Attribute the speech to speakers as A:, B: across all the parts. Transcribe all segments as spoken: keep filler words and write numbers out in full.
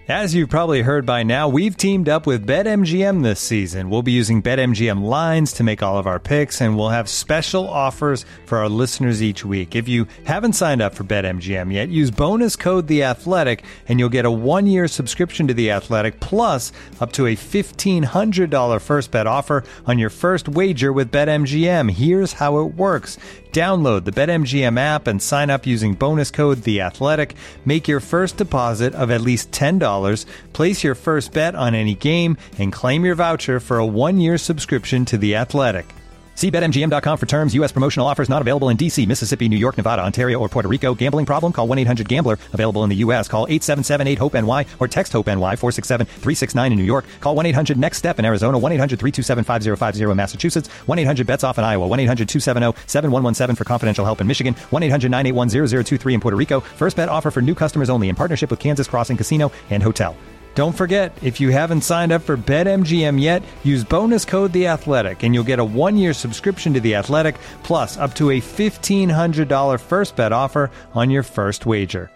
A: As you've probably heard by now, we've teamed up with BetMGM this season. We'll be using BetMGM lines to make all of our picks, and we'll have special offers for our listeners each week. If you haven't signed up for BetMGM yet, use bonus code The Athletic, and you'll get a one-year subscription to The Athletic, plus up to a fifteen hundred dollars first bet offer on your first wager with BetMGM. Here's how it works. Download the BetMGM app and sign up using bonus code The Athletic. Make your first deposit of at least ten dollars. Place your first bet on any game and claim your voucher for a one-year subscription to The Athletic. See Bet M G M dot com for terms. U S promotional offers not available in D C, Mississippi, New York, Nevada, Ontario, or Puerto Rico. Gambling problem? Call one eight hundred gambler. Available in the U S. Call eight seven seven eight hope N Y or text HOPE-NY four six seven three six nine in New York. Call one eight hundred next step in Arizona. one eight hundred three two seven five zero five zero in Massachusetts. one eight hundred bets off in Iowa. one eight hundred two seven zero seven one one seven for confidential help in Michigan. one eight hundred nine eight one zero zero two three in Puerto Rico. First bet offer for new customers only in partnership with Kansas Crossing Casino and Hotel. Don't forget, if you haven't signed up for BetMGM yet, use bonus code The Athletic, and you'll get a one-year subscription to The Athletic, plus up to a fifteen hundred dollars first bet offer on your first wager.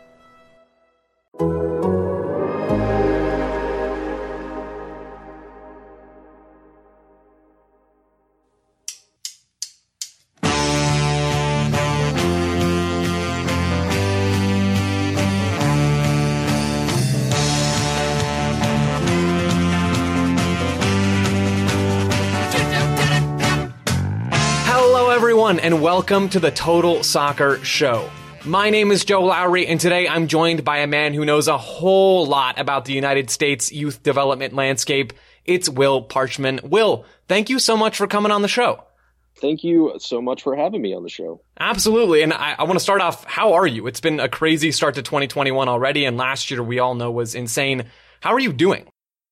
B: And welcome to the Total Soccer Show. My name is Joe Lowry, and today I'm joined by a man who knows a whole lot about the United States youth development landscape. It's Will Parchman. Will, thank you so much for coming on the show.
C: Thank you so much for having me on the show.
B: Absolutely. And I, I want to start off, how are you? It's been a crazy start to twenty twenty-one already, and last year we all know was insane. How are you doing?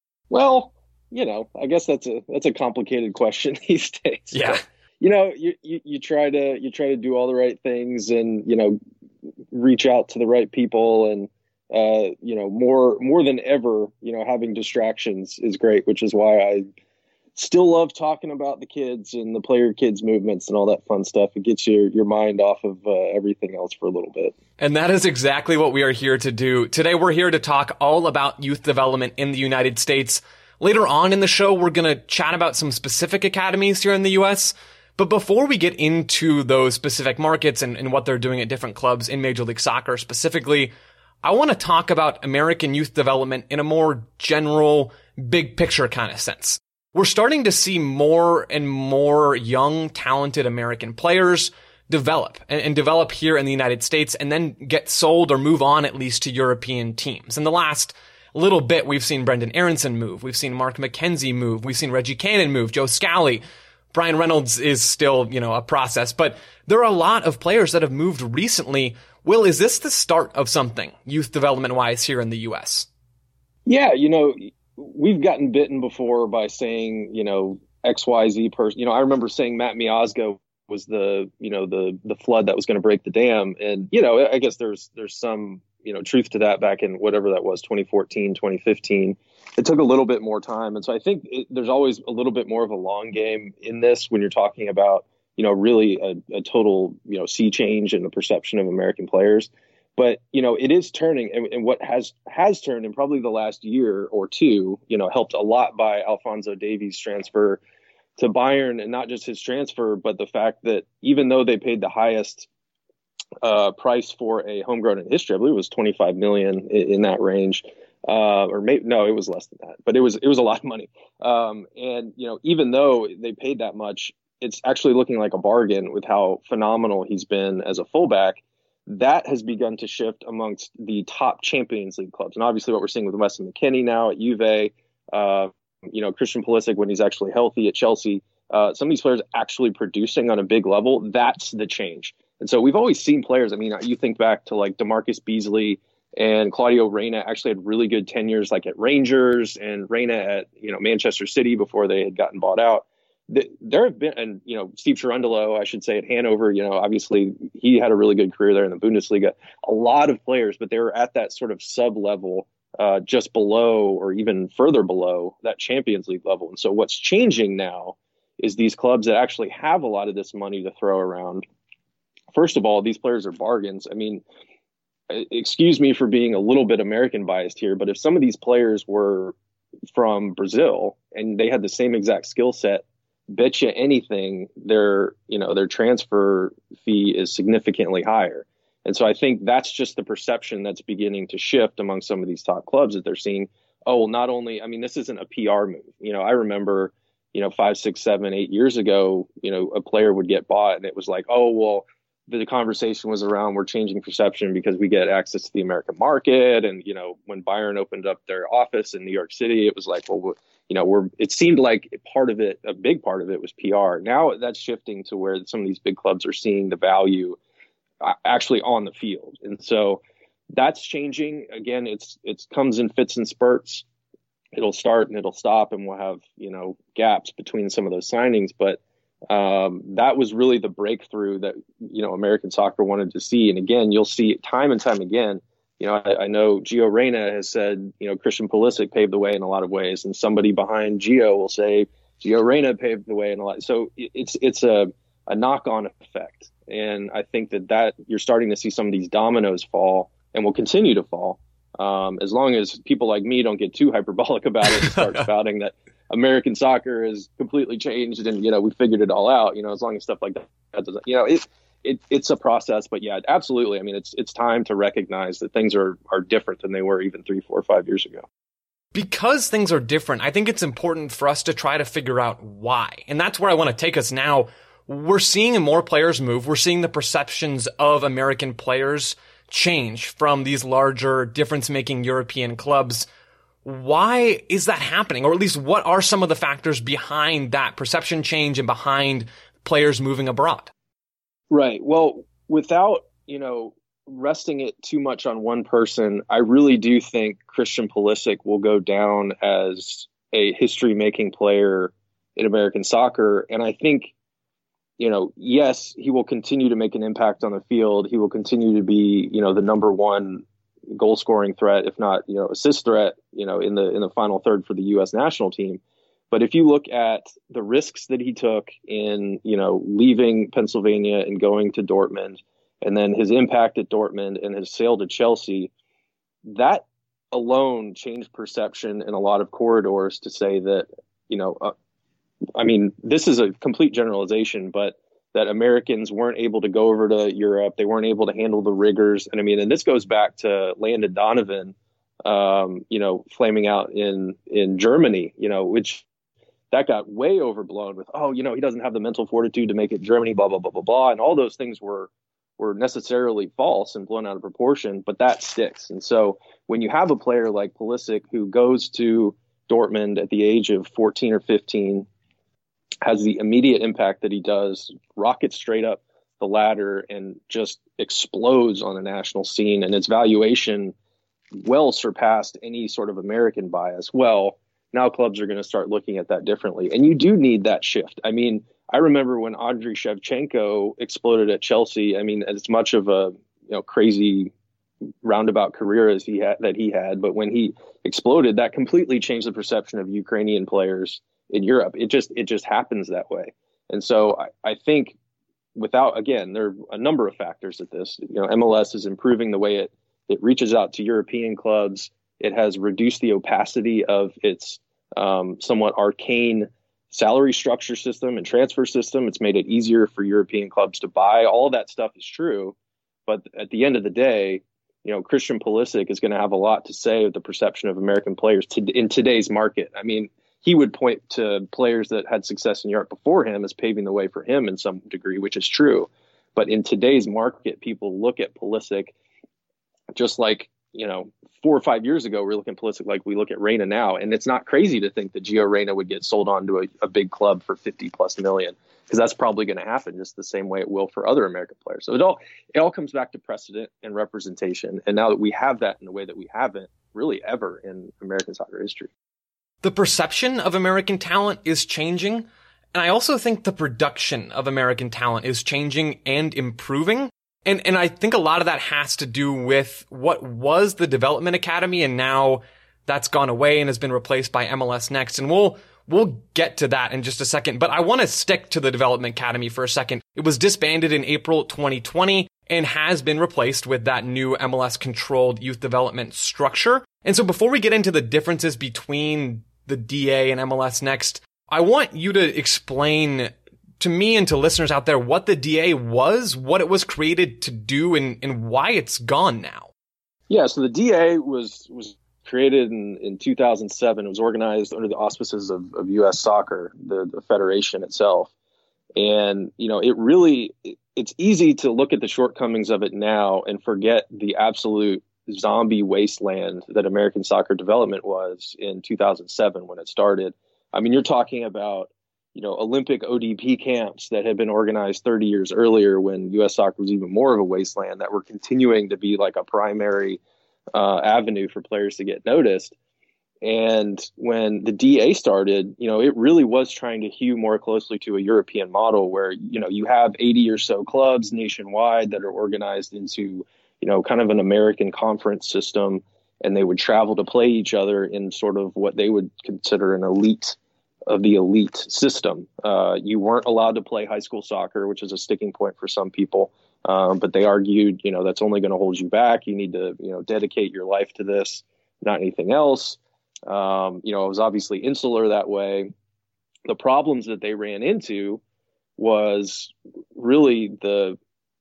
C: Well, you know, I guess that's a that's a complicated question these days.
B: Yeah.
C: But, you know, you, you, you try to you try to do all the right things and, you know, reach out to the right people. And, uh, you know, more more than ever, you know, having distractions is great, which is why I still love talking about the kids and the player kids movements and all that fun stuff. It gets your, your mind off of uh, everything else for a little bit.
B: And that is exactly what we are here to do. Today, we're here to talk all about youth development in the United States. Later on in the show, we're going to chat about some specific academies here in the U S. But before we get into those specific markets and, and what they're doing at different clubs in Major League Soccer specifically, I want to talk about American youth development in a more general, big picture kind of sense. We're starting to see more and more young, talented American players develop and, and develop here in the United States and then get sold or move on at least to European teams. In the last little bit, we've seen Brendan Aronson move. We've seen Mark McKenzie move. We've seen Reggie Cannon move. Joe Scally. Brian Reynolds is still, you know, a process, but there are a lot of players that have moved recently. Will, is this the start of something youth development wise here in the U S?
C: Yeah, you know, we've gotten bitten before by saying, you know, X Y Z person. You know, I remember saying Matt Miazga was the, you know, the the flood that was going to break the dam. And, you know, I guess there's there's some, you know, truth to that back in whatever that was, twenty fourteen, twenty fifteen. It took a little bit more time. And so I think it, there's always a little bit more of a long game in this when you're talking about, you know, really a, a total, you know, sea change in the perception of American players. But, you know, it is turning, and, and what has has turned in probably the last year or two, you know, helped a lot by Alphonso Davies' transfer to Bayern, and not just his transfer, but the fact that even though they paid the highest uh, price for a homegrown in history, I believe it was twenty-five million dollars in, in that range. Uh, or maybe, no, it was less than that, but it was, it was a lot of money. Um, and, you know, even though they paid that much, it's actually looking like a bargain with how phenomenal he's been as a fullback. That has begun to shift amongst the top Champions League clubs. And obviously what we're seeing with Weston McKennie now at Juve, uh, you know, Christian Pulisic, when he's actually healthy at Chelsea, uh, some of these players actually producing on a big level. That's the change. And so we've always seen players. I mean, you think back to like DeMarcus Beasley and Claudio Reyna actually had really good tenures, like at Rangers, and Reyna at, you know, Manchester City before they had gotten bought out. There have been, and, you know, Steve Cherundolo, I should say, at Hanover, you know, obviously he had a really good career there in the Bundesliga. A lot of players, but they were at that sort of sub level, uh, just below or even further below that Champions League level. And so what's changing now is these clubs that actually have a lot of this money to throw around. First of all, these players are bargains. I mean, excuse me for being a little bit American biased here, but if some of these players were from Brazil and they had the same exact skill set, bet you anything their, you know, their transfer fee is significantly higher. And so I think that's just the perception that's beginning to shift among some of these top clubs, that they're seeing, oh, well, not only, I mean, this isn't a P R move. You know, I remember, you know, five, six, seven, eight years ago, you know, a player would get bought and it was like, oh, well, the conversation was around, we're changing perception because we get access to the American market. And, you know, when Bayern opened up their office in New York City, it was like, well, you know, we're, it seemed like part of it, a big part of it was P R. Now that's shifting to where some of these big clubs are seeing the value actually on the field. And so that's changing. Again, it's, it comes in fits and spurts. It'll start and it'll stop, and we'll have, you know, gaps between some of those signings. But um, that was really the breakthrough that, you know, American soccer wanted to see. And again, you'll see it time and time again. You know, I, I know Gio Reyna has said, you know, Christian Pulisic paved the way in a lot of ways, and somebody behind Gio will say Gio Reyna paved the way in a lot. So it's, it's a, a knock-on effect. And I think that, that you're starting to see some of these dominoes fall, and will continue to fall. Um, as long as people like me don't get too hyperbolic about it and start spouting that American soccer is completely changed and, you know, we figured it all out, you know, as long as stuff like that doesn't, you know, it, it, it's a process. But yeah, absolutely. I mean, it's, it's time to recognize that things are, are different than they were even three, four, five years ago.
B: Because things are different, I think it's important for us to try to figure out why. And that's where I want to take us now. We're seeing more players move. We're seeing the perceptions of American players change from these larger, difference-making European clubs. Why is that happening? Or at least what are some of the factors behind that perception change and behind players moving abroad?
C: Right. Well, without, you know, resting it too much on one person, I really do think Christian Pulisic will go down as a history-making player in American soccer. And I think, you know, yes, he will continue to make an impact on the field. He will continue to be, you know, the number one goal scoring threat, if not, you know, assist threat, you know, in the in the final third for the U S national team. But if you look at the risks that he took in, you know, leaving Pennsylvania and going to Dortmund, and then his impact at Dortmund and his sale to Chelsea, that alone changed perception in a lot of corridors to say that, you know, uh, I mean, this is a complete generalization, but that Americans weren't able to go over to Europe. They weren't able to handle the rigors. And I mean, and this goes back to Landon Donovan, um, you know, flaming out in, in Germany, you know, which that got way overblown with, oh, you know, he doesn't have the mental fortitude to make it Germany, blah, blah, blah, blah, blah. And all those things were, were necessarily false and blown out of proportion, but that sticks. And so when you have a player like Pulisic who goes to Dortmund at the age of fourteen or fifteen, has the immediate impact that he does, rockets straight up the ladder and just explodes on the national scene, and its valuation well surpassed any sort of American bias. Well, now clubs are going to start looking at that differently. And you do need that shift. I mean, I remember when Andriy Shevchenko exploded at Chelsea. I mean, as much of a, you know, crazy roundabout career as he had, that he had, but when he exploded, that completely changed the perception of Ukrainian players in Europe. It just, it just happens that way. And so I, I think without, again, there are a number of factors at this, you know, M L S is improving the way it, it reaches out to European clubs. It has reduced the opacity of its um, somewhat arcane salary structure system and transfer system. It's made it easier for European clubs to buy. All that stuff is true. But at the end of the day, you know, Christian Pulisic is going to have a lot to say with the perception of American players to, in today's market. I mean, he would point to players that had success in Europe before him as paving the way for him in some degree, which is true. But in today's market, people look at Pulisic just like, you know, four or five years ago, we're looking at Pulisic like we look at Reyna now. And it's not crazy to think that Gio Reyna would get sold on to a, a big club for fifty plus million, because that's probably going to happen just the same way it will for other American players. So it all, it all comes back to precedent and representation. And now that we have that in a way that we haven't really ever in American soccer history.
B: The perception of American talent is changing. And I also think the production of American talent is changing and improving. And and I think a lot of that has to do with what was the Development Academy, and now that's gone away and has been replaced by M L S Next. And we'll we'll get to that in just a second. But I want to stick to the Development Academy for a second. It was disbanded in April twenty twenty. and has been replaced with that new M L S-controlled youth development structure. And so before we get into the differences between the D A and M L S Next, I want you to explain to me and to listeners out there what the D A was, what it was created to do, and, and why it's gone now.
C: Yeah, so the D A was was created in, in two thousand seven. It was organized under the auspices of, of U S Soccer, the, the federation itself. And, you know, it really, it's easy to look at the shortcomings of it now and forget the absolute zombie wasteland that American soccer development was in two thousand seven when it started. I mean, you're talking about, you know, Olympic O D P camps that had been organized thirty years earlier when U S Soccer was even more of a wasteland, that were continuing to be like a primary uh, avenue for players to get noticed. And when the D A started, you know, it really was trying to hew more closely to a European model where, you know, you have eighty or so clubs nationwide that are organized into, you know, kind of an American conference system, and they would travel to play each other in sort of what they would consider an elite of the elite system. Uh, you weren't allowed to play high school soccer, which is a sticking point for some people. Um, but they argued, you know, that's only going to hold you back. You need to, you know, dedicate your life to this, not anything else. Um, you know, it was obviously insular that way. The problems that they ran into was really the,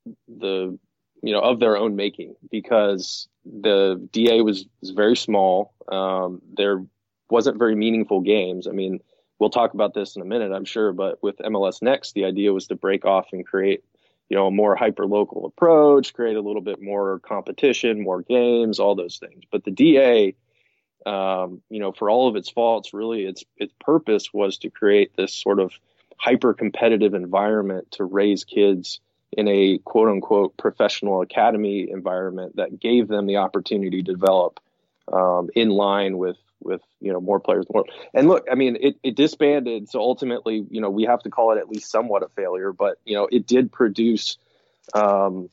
C: the, you know, of their own making, because the D A was, was very small. Um, there wasn't very meaningful games. I mean, we'll talk about this in a minute, I'm sure, but with M L S Next, the idea was to break off and create, you know, a more hyper-local approach, create a little bit more competition, more games, all those things. But the D A, um, you know, for all of its faults, really its its purpose was to create this sort of hyper-competitive environment to raise kids in a quote-unquote professional academy environment that gave them the opportunity to develop um, in line with with, you know, more players. More. And look, I mean, it, it disbanded. So ultimately, you know, we have to call it at least somewhat a failure, but, you know, it did produce, um,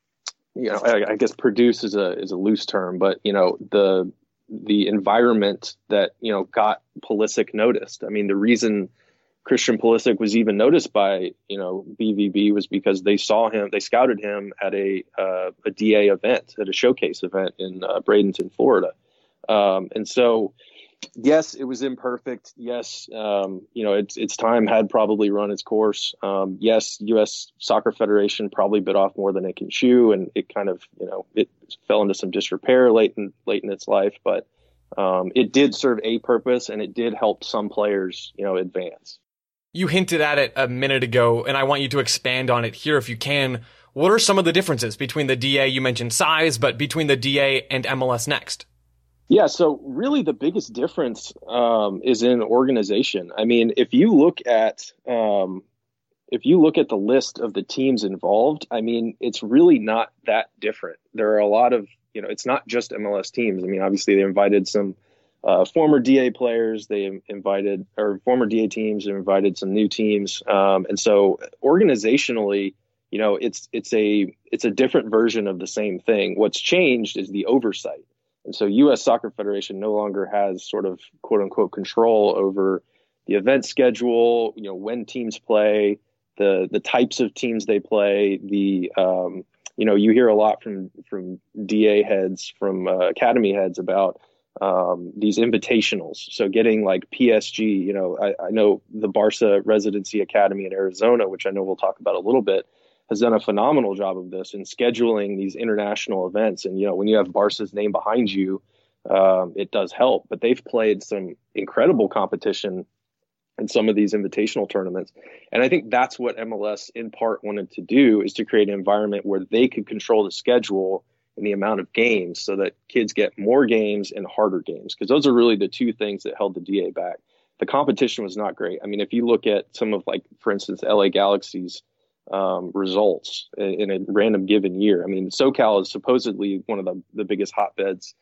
C: you know, I, I guess produce is a, is a loose term, but, you know, the, the environment that, you know, got Pulisic noticed. I mean, the reason Christian Pulisic was even noticed by, you know, B V B was because they saw him, they scouted him at a, uh, a D A event, at a showcase event in uh, Bradenton, Florida. Um, and so, yes, it was imperfect. Yes, um, you know, its its time had probably run its course. Um, yes, U S Soccer Federation probably bit off more than it can chew, and it kind of, you know, it fell into some disrepair late in late in its life. But um, it did serve a purpose, and it did help some players, you know, advance.
B: You hinted at it a minute ago, and I want you to expand on it here if you can. What are some of the differences between the D A? You mentioned size, but between the D A and M L S Next?
C: Yeah, so really the biggest difference um, is in organization. I mean, if you look at um, if you look at the list of the teams involved, I mean, it's really not that different. There are a lot of, you know, it's not just M L S teams. I mean, obviously they invited some uh, former D A players, they invited, or former D A teams, they invited some new teams, um, and so organizationally, you know, it's it's a it's a different version of the same thing. What's changed is the oversight. And so U S Soccer Federation no longer has sort of quote unquote control over the event schedule, you know, when teams play, the the types of teams they play, the, um, you know, you hear a lot from from D A heads, from uh, academy heads about um, these invitationals. So getting like P S G, you know, I, I know the Barca Residency Academy in Arizona, which I know we'll talk about a little bit, has done a phenomenal job of this in scheduling these international events. And, you know, when you have Barca's name behind you, um, it does help. But they've played some incredible competition in some of these invitational tournaments. And I think that's what M L S in part wanted to do, is to create an environment where they could control the schedule and the amount of games so that kids get more games and harder games. Because those are really the two things that held the D A back. The competition was not great. I mean, if you look at some of, like, for instance, L A Galaxy's um, results in a random given year. I mean, SoCal is supposedly one of the, the biggest hotbeds,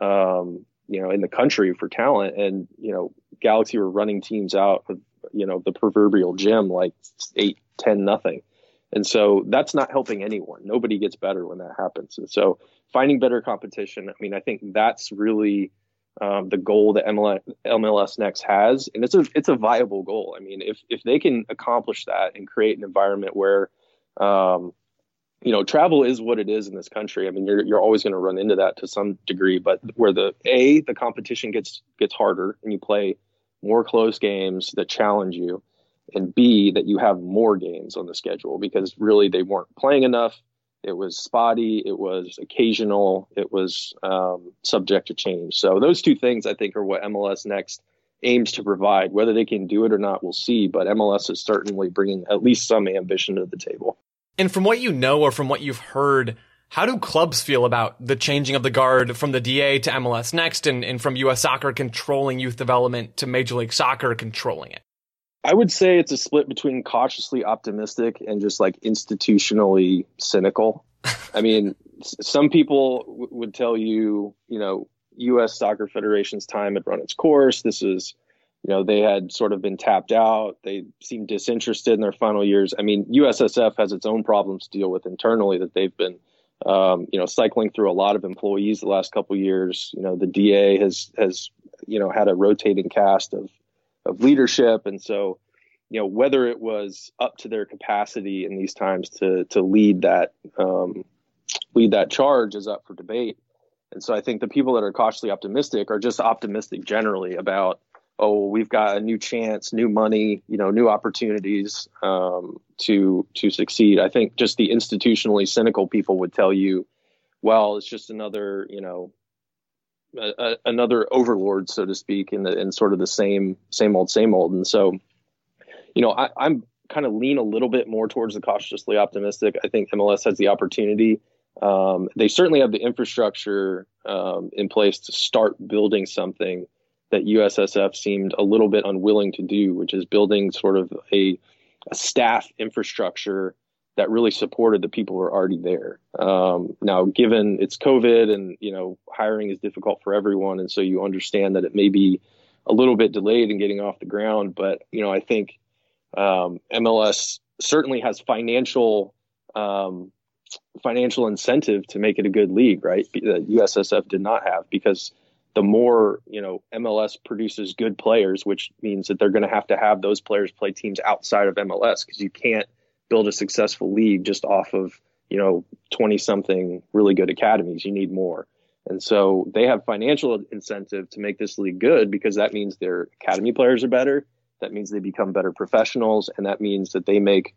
C: um, you know, in the country for talent. And, you know, Galaxy were running teams out of, you know, the proverbial gym, like eight, ten, nothing. And so that's not helping anyone. Nobody gets better when that happens. And so finding better competition, I mean, I think that's really um, the goal that M L S Next has. And it's a, it's a viable goal. I mean, if, if they can accomplish that and create an environment where, um, you know, travel is what it is in this country. I mean, you're you're always going to run into that to some degree, but where the A, the competition gets gets harder and you play more close games that challenge you, and B, that you have more games on the schedule because really they weren't playing enough. It was spotty. It was occasional. It was um, subject to change. So those two things, I think, are what M L S Next aims to provide. Whether they can do it or not, we'll see. But M L S is certainly bringing at least some ambition to the table.
B: And from what you know or from what you've heard, how do clubs feel about the changing of the guard from the D A to M L S Next and, and from U S Soccer controlling youth development to Major League Soccer controlling it?
C: I would say it's a split between cautiously optimistic and just like institutionally cynical. I mean, some people w- would tell you, you know, U S Soccer Federation's time had run its course. This is, you know, they had sort of been tapped out. They seemed disinterested in their final years. I mean, U S S F has its own problems to deal with internally that they've been, um, you know, cycling through a lot of employees the last couple of years. You know, the D A has, has, you know, had a rotating cast of, of leadership. And so, you know, whether it was up to their capacity in these times to, to lead that, um, lead that charge is up for debate. And so I think the people that are cautiously optimistic are just optimistic generally about, oh, we've got a new chance, new money, you know, new opportunities, um, to, to succeed. I think just the institutionally cynical people would tell you, well, it's just another, you know, A, a, another overlord, so to speak, in the in sort of the same same old same old. And so, you know, I, I'm kind of lean a little bit more towards the cautiously optimistic. I think M L S has the opportunity. Um, they certainly have the infrastructure um, in place to start building something that U S S F seemed a little bit unwilling to do, which is building sort of a, a staff infrastructure that really supported the people who are already there. Um, now, given it's COVID and, you know, hiring is difficult for everyone. And so you understand that it may be a little bit delayed in getting off the ground. But, you know, I think um, M L S certainly has financial um, financial incentive to make it a good league, right? That U S S F did not have, because the more, you know, M L S produces good players, which means that they're going to have to have those players play teams outside of M L S, because you can't build a successful league just off of, you know, twenty something really good academies. You need more. And so they have financial incentive to make this league good, because that means their academy players are better. That means they become better professionals. And that means that they make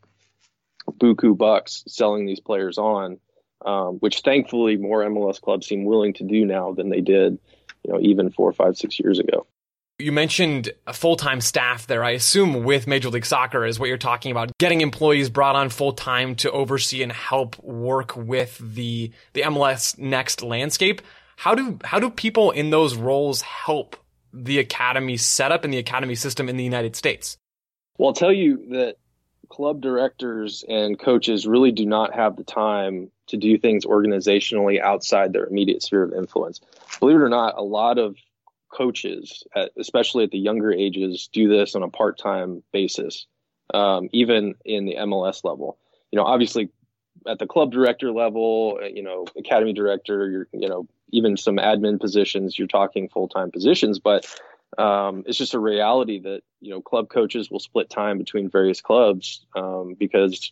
C: buku bucks selling these players on, um, which thankfully more M L S clubs seem willing to do now than they did, you know, even four, five, six years ago.
B: You mentioned a full-time staff there. I assume with Major League Soccer is what you're talking about, getting employees brought on full-time to oversee and help work with the the M L S Next landscape. How do how do people in those roles help the academy setup and the academy system in the United States?
C: Well, I'll tell you that club directors and coaches really do not have the time to do things organizationally outside their immediate sphere of influence. Believe it or not, a lot of coaches, at, especially at the younger ages, do this on a part-time basis, um, even in the M L S level. You know, obviously at the club director level, you know, academy director, you're, you know, even some admin positions, you're talking full-time positions, but um, it's just a reality that, you know, club coaches will split time between various clubs um, because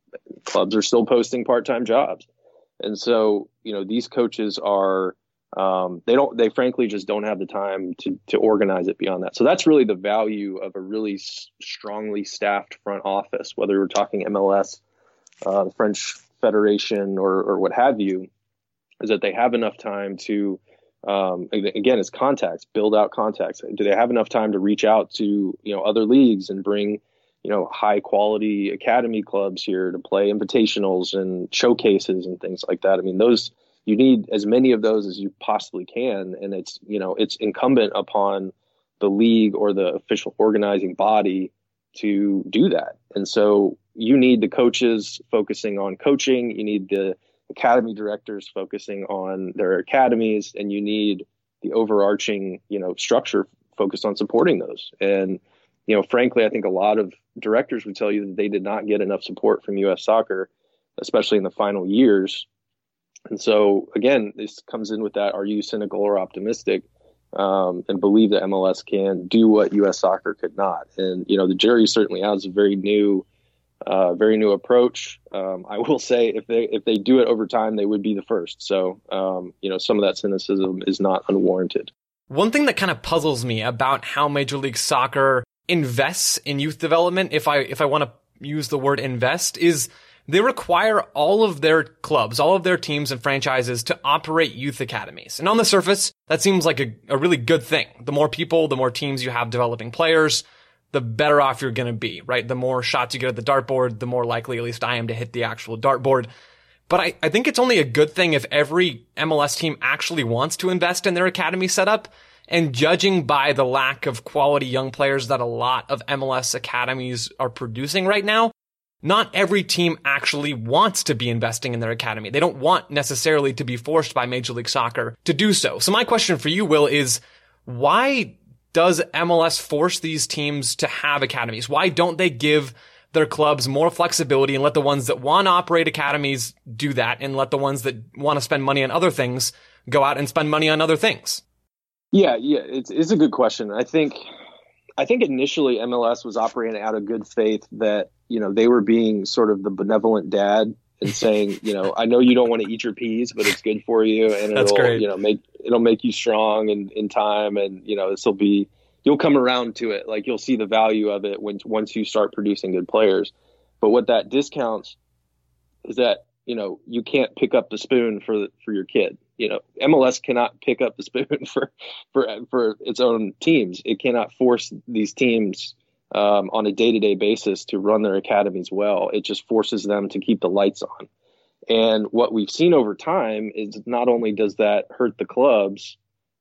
C: clubs are still posting part-time jobs. And so, you know, these coaches are, Um, they don't, they frankly just don't have the time to, to organize it beyond that. So that's really the value of a really s- strongly staffed front office, whether we're talking M L S, uh, the French Federation or, or what have you, is that they have enough time to, um, again, it's contacts, build out contacts. Do they have enough time to reach out to, you know, other leagues and bring, you know, high quality academy clubs here to play invitationals and showcases and things like that? I mean, those, you need as many of those as you possibly can. And it's, you know, it's incumbent upon the league or the official organizing body to do that. And so you need the coaches focusing on coaching. You need the academy directors focusing on their academies, and you need the overarching, you know, structure focused on supporting those. And, you know, frankly, I think a lot of directors would tell you that they did not get enough support from U S Soccer, especially in the final years. And so, again, this comes in with that, are you cynical or optimistic, um, and believe that M L S can do what U S Soccer could not? And, you know, the jury certainly out. It's a very new uh, very new approach. Um, I will say if they if they do it over time, they would be the first. So, um, you know, some of that cynicism is not unwarranted.
B: One thing that kind of puzzles me about how Major League Soccer invests in youth development, if I if I want to use the word invest, is they require all of their clubs, all of their teams and franchises to operate youth academies. And on the surface, that seems like a, a really good thing. The more people, the more teams you have developing players, the better off you're going to be, right? The more shots you get at the dartboard, the more likely, at least I am, to hit the actual dartboard. But I, I think it's only a good thing if every M L S team actually wants to invest in their academy setup. And judging by the lack of quality young players that a lot of M L S academies are producing right now, not every team actually wants to be investing in their academy. They don't want necessarily to be forced by Major League Soccer to do so. So my question for you, Will, is why does M L S force these teams to have academies? Why don't they give their clubs more flexibility and let the ones that want to operate academies do that, and let the ones that want to spend money on other things go out and spend money on other things?
C: Yeah, yeah, it's, it's a good question. I think, I think initially M L S was operating out of good faith that, you know, they were being sort of the benevolent dad and saying, you know, I know you don't want to eat your peas, but it's good for you, and
B: That's
C: it'll,
B: great.
C: you know, make it'll make you strong in, in time, and you know, this will be, you'll come around to it. Like, you'll see the value of it when once you start producing good players. But what that discounts is that, you know, you can't pick up the spoon for for your kid. You know, M L S cannot pick up the spoon for for for its own teams. It cannot force these teams um, on a day-to-day basis to run their academies well. It just forces them to keep the lights on. And what we've seen over time is not only does that hurt the clubs,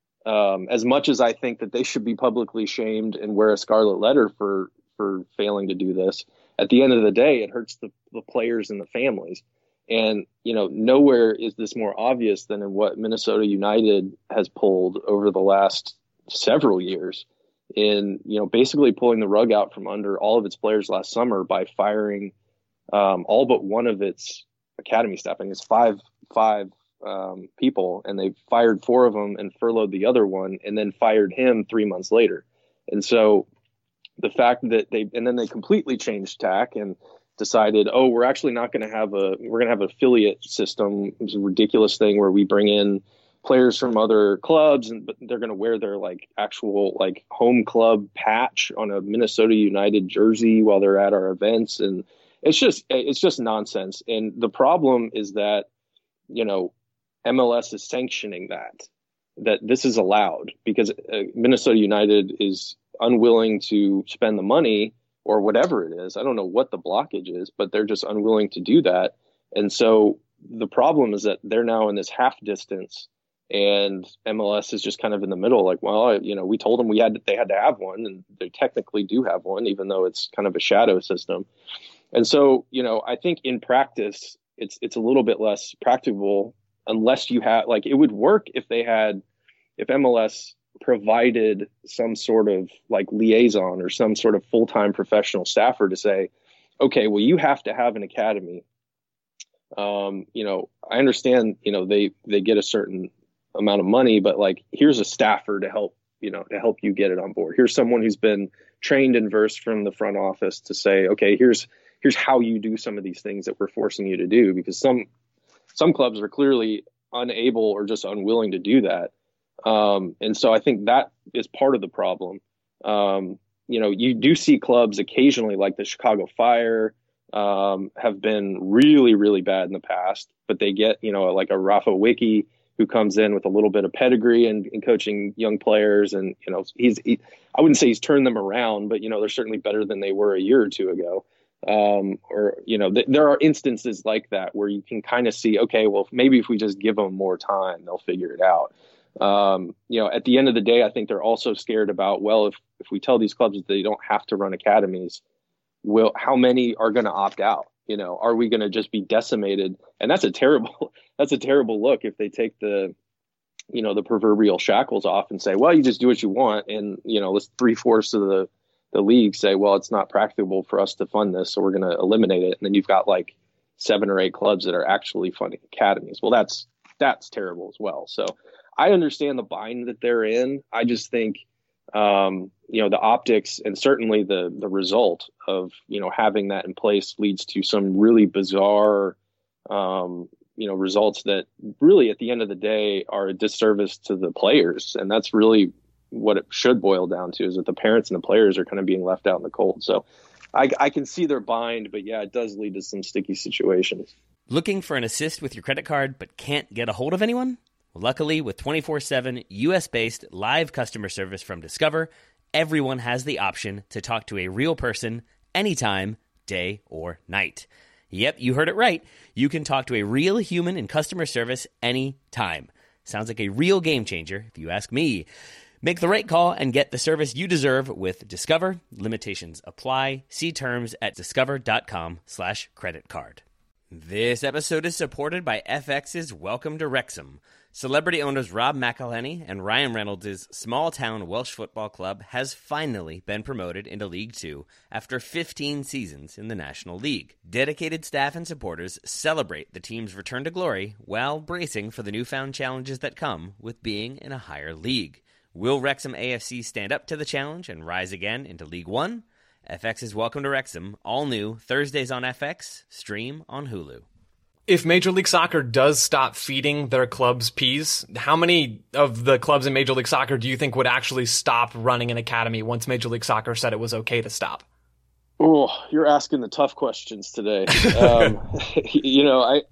C: um, as much as I think that they should be publicly shamed and wear a scarlet letter for for failing to do this, at the end of the day, it hurts the, the players and the families. And, you know, nowhere is this more obvious than in what Minnesota United has pulled over the last several years in, you know, basically pulling the rug out from under all of its players last summer by firing um, all but one of its academy staff. I think it's five, five um, people, and they fired four of them and furloughed the other one, and then fired him three months later. And so the fact that they, and then they completely changed tack and decided, oh, we're actually not going to have a, we're going to have an affiliate system. It's a ridiculous thing where we bring in players from other clubs, and but they're going to wear their like actual like home club patch on a Minnesota United jersey while they're at our events. And it's just, it's just nonsense. And the problem is that, you know, M L S is sanctioning that, that this is allowed because uh, Minnesota United is unwilling to spend the money or whatever it is. I don't know what the blockage is, but they're just unwilling to do that. And so the problem is that they're now in this half distance, and M L S is just kind of in the middle. Like, well, I, you know, we told them we had, they had to have one, and they technically do have one, even though it's kind of a shadow system. And so, you know, I think in practice, it's, it's a little bit less practicable unless you have, like, it would work if they had, if M L S provided some sort of like liaison or some sort of full-time professional staffer to say, okay, well, you have to have an academy. Um, you know, I understand, you know, they, they get a certain amount of money, but like, here's a staffer to help, you know, to help you get it on board. Here's someone who's been trained and versed from the front office to say, okay, here's, here's how you do some of these things that we're forcing you to do, because some, some clubs are clearly unable or just unwilling to do that. Um, and so I think that is part of the problem. Um, you know, you do see clubs occasionally like the Chicago Fire um, have been really, really bad in the past, but they get, you know, like a Rafa Wicki who comes in with a little bit of pedigree and, and coaching young players. And, you know, he's, he, I wouldn't say he's turned them around, but, you know, they're certainly better than they were a year or two ago. Um, or, you know, th- there are instances like that where you can kind of see, okay, well, maybe if we just give them more time, they'll figure it out. Um, you know, at the end of the day, I think they're also scared about, well, if, if we tell these clubs that they don't have to run academies, will, how many are going to opt out? You know, are we going to just be decimated? And that's a terrible, that's a terrible look if they take the, you know, the proverbial shackles off and say, well, you just do what you want. And, you know, let's three fourths of the, the league say, well, it's not practicable for us to fund this, so we're going to eliminate it. And then you've got like seven or eight clubs that are actually funding academies. Well, that's, that's terrible as well. So I understand the bind that they're in. I just think um, you know, the optics and certainly the the result of, you know, having that in place leads to some really bizarre, um, you know, results that really at the end of the day are a disservice to the players. And that's really what it should boil down to, is that the parents and the players are kind of being left out in the cold. So I, I can see their bind, but yeah, it does lead to some sticky situations.
D: Looking for an assist with your credit card but can't get a hold of anyone? Luckily, with twenty-four seven U S-based live customer service from Discover, everyone has the option to talk to a real person anytime, day or night. Yep, you heard it right. You can talk to a real human in customer service anytime. Sounds like a real game changer, if you ask me. Make the right call and get the service you deserve with Discover. Limitations apply. See terms at discover.com slash credit card. This episode is supported by F X's Welcome to Wrexham. Celebrity owners Rob McElhenney and Ryan Reynolds' small-town Welsh football club has finally been promoted into League Two after fifteen seasons in the National League. Dedicated staff and supporters celebrate the team's return to glory while bracing for the newfound challenges that come with being in a higher league. Will Wrexham A F C stand up to the challenge and rise again into League One? F X's Welcome to Wrexham, all new, Thursdays on F X, stream on Hulu.
B: If Major League Soccer does stop feeding their clubs peas, how many of the clubs in Major League Soccer do you think would actually stop running an academy once Major League Soccer said it was okay to stop?
C: Oh, you're asking the tough questions today. um, you know, I,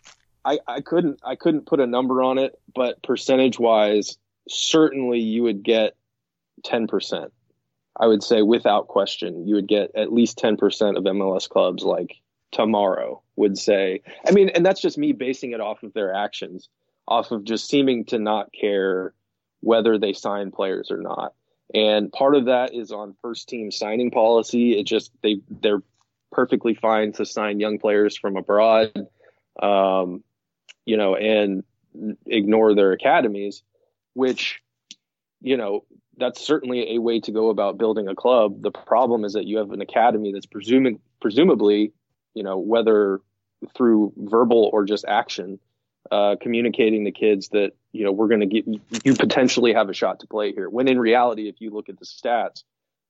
C: I, I couldn't, I couldn't put a number on it, but percentage-wise, certainly you would get ten percent. I would say without question, you would get at least ten percent of M L S clubs like tomorrow would say. I mean, and that's just me basing it off of their actions, off of just seeming to not care whether they sign players or not. And part of that is on first team signing policy. It just, they, they're perfectly fine to sign young players from abroad, um, you know, and ignore their academies, which, you know, that's certainly a way to go about building a club. The problem is that you have an academy that's presuming, presumably, you know, whether through verbal or just action, uh, communicating to kids that, you know, we're going to get, you potentially have a shot to play here. When in reality, if you look at the stats,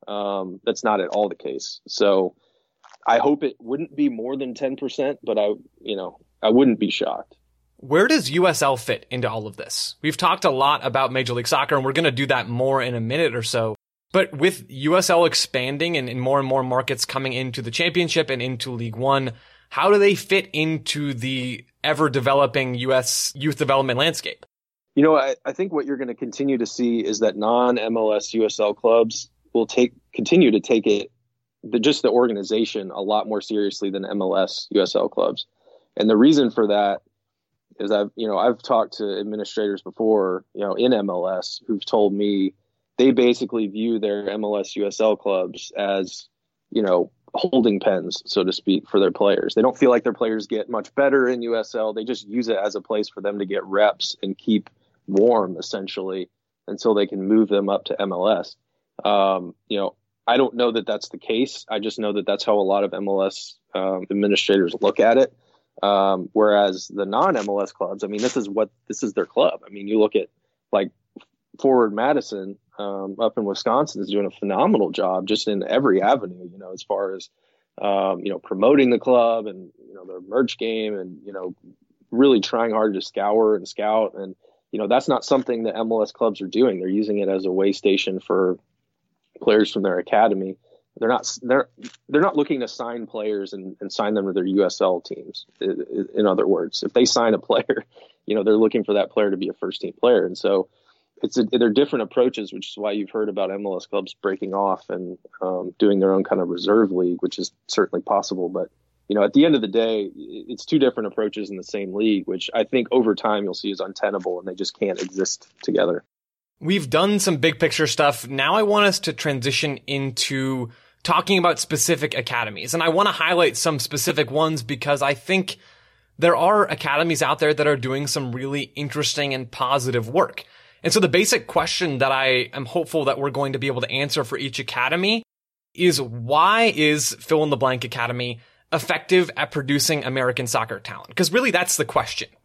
C: um, that's not at all the case. So I hope it wouldn't be more than ten percent, but I, you know, I wouldn't be shocked.
B: Where does U S L fit into all of this? We've talked a lot about Major League Soccer, and we're going to do that more in a minute or so. But with U S L expanding and, and more and more markets coming into the championship and into League One, how do they fit into the ever-developing U S youth development landscape?
C: You know, I, I think what you're going to continue to see is that non-M L S U S L clubs will take continue to take it, the, just the organization, a lot more seriously than M L S U S L clubs. And the reason for that is I've, you know, I've talked to administrators before, you know, in M L S who've told me they basically view their M L S U S L clubs as, you know, holding pens, so to speak, for their players. They don't feel like their players get much better in U S L. They just use it as a place for them to get reps and keep warm, essentially, until they can move them up to M L S. Um, you know, I don't know that that's the case. I just know that that's how a lot of M L S um, administrators look at it. Um, whereas the non-M L S clubs, I mean, this is what, this is their club. I mean, you look at like Forward Madison um, up in Wisconsin is doing a phenomenal job just in every avenue, you know, as far as, um, you know, promoting the club and, you know, their merch game and, you know, really trying hard to scour and scout. And, you know, that's not something that M L S clubs are doing. They're using it as a way station for players from their academy. They're not they're they're not looking to sign players and, and sign them to their U S L teams. In other words, if they sign a player, you know, they're looking for that player to be a first team player. And so it's a, they're different approaches, which is why you've heard about M L S clubs breaking off and um, doing their own kind of reserve league, which is certainly possible. But, you know, at the end of the day, it's two different approaches in the same league, which I think over time you'll see is untenable and they just can't exist together.
B: We've done some big picture stuff. Now I want us to transition into talking about specific academies. And I want to highlight some specific ones because I think there are academies out there that are doing some really interesting and positive work. And so the basic question that I am hopeful that we're going to be able to answer for each academy is, why is Fill in the Blank Academy effective at producing American soccer talent? Because really that's the question, right?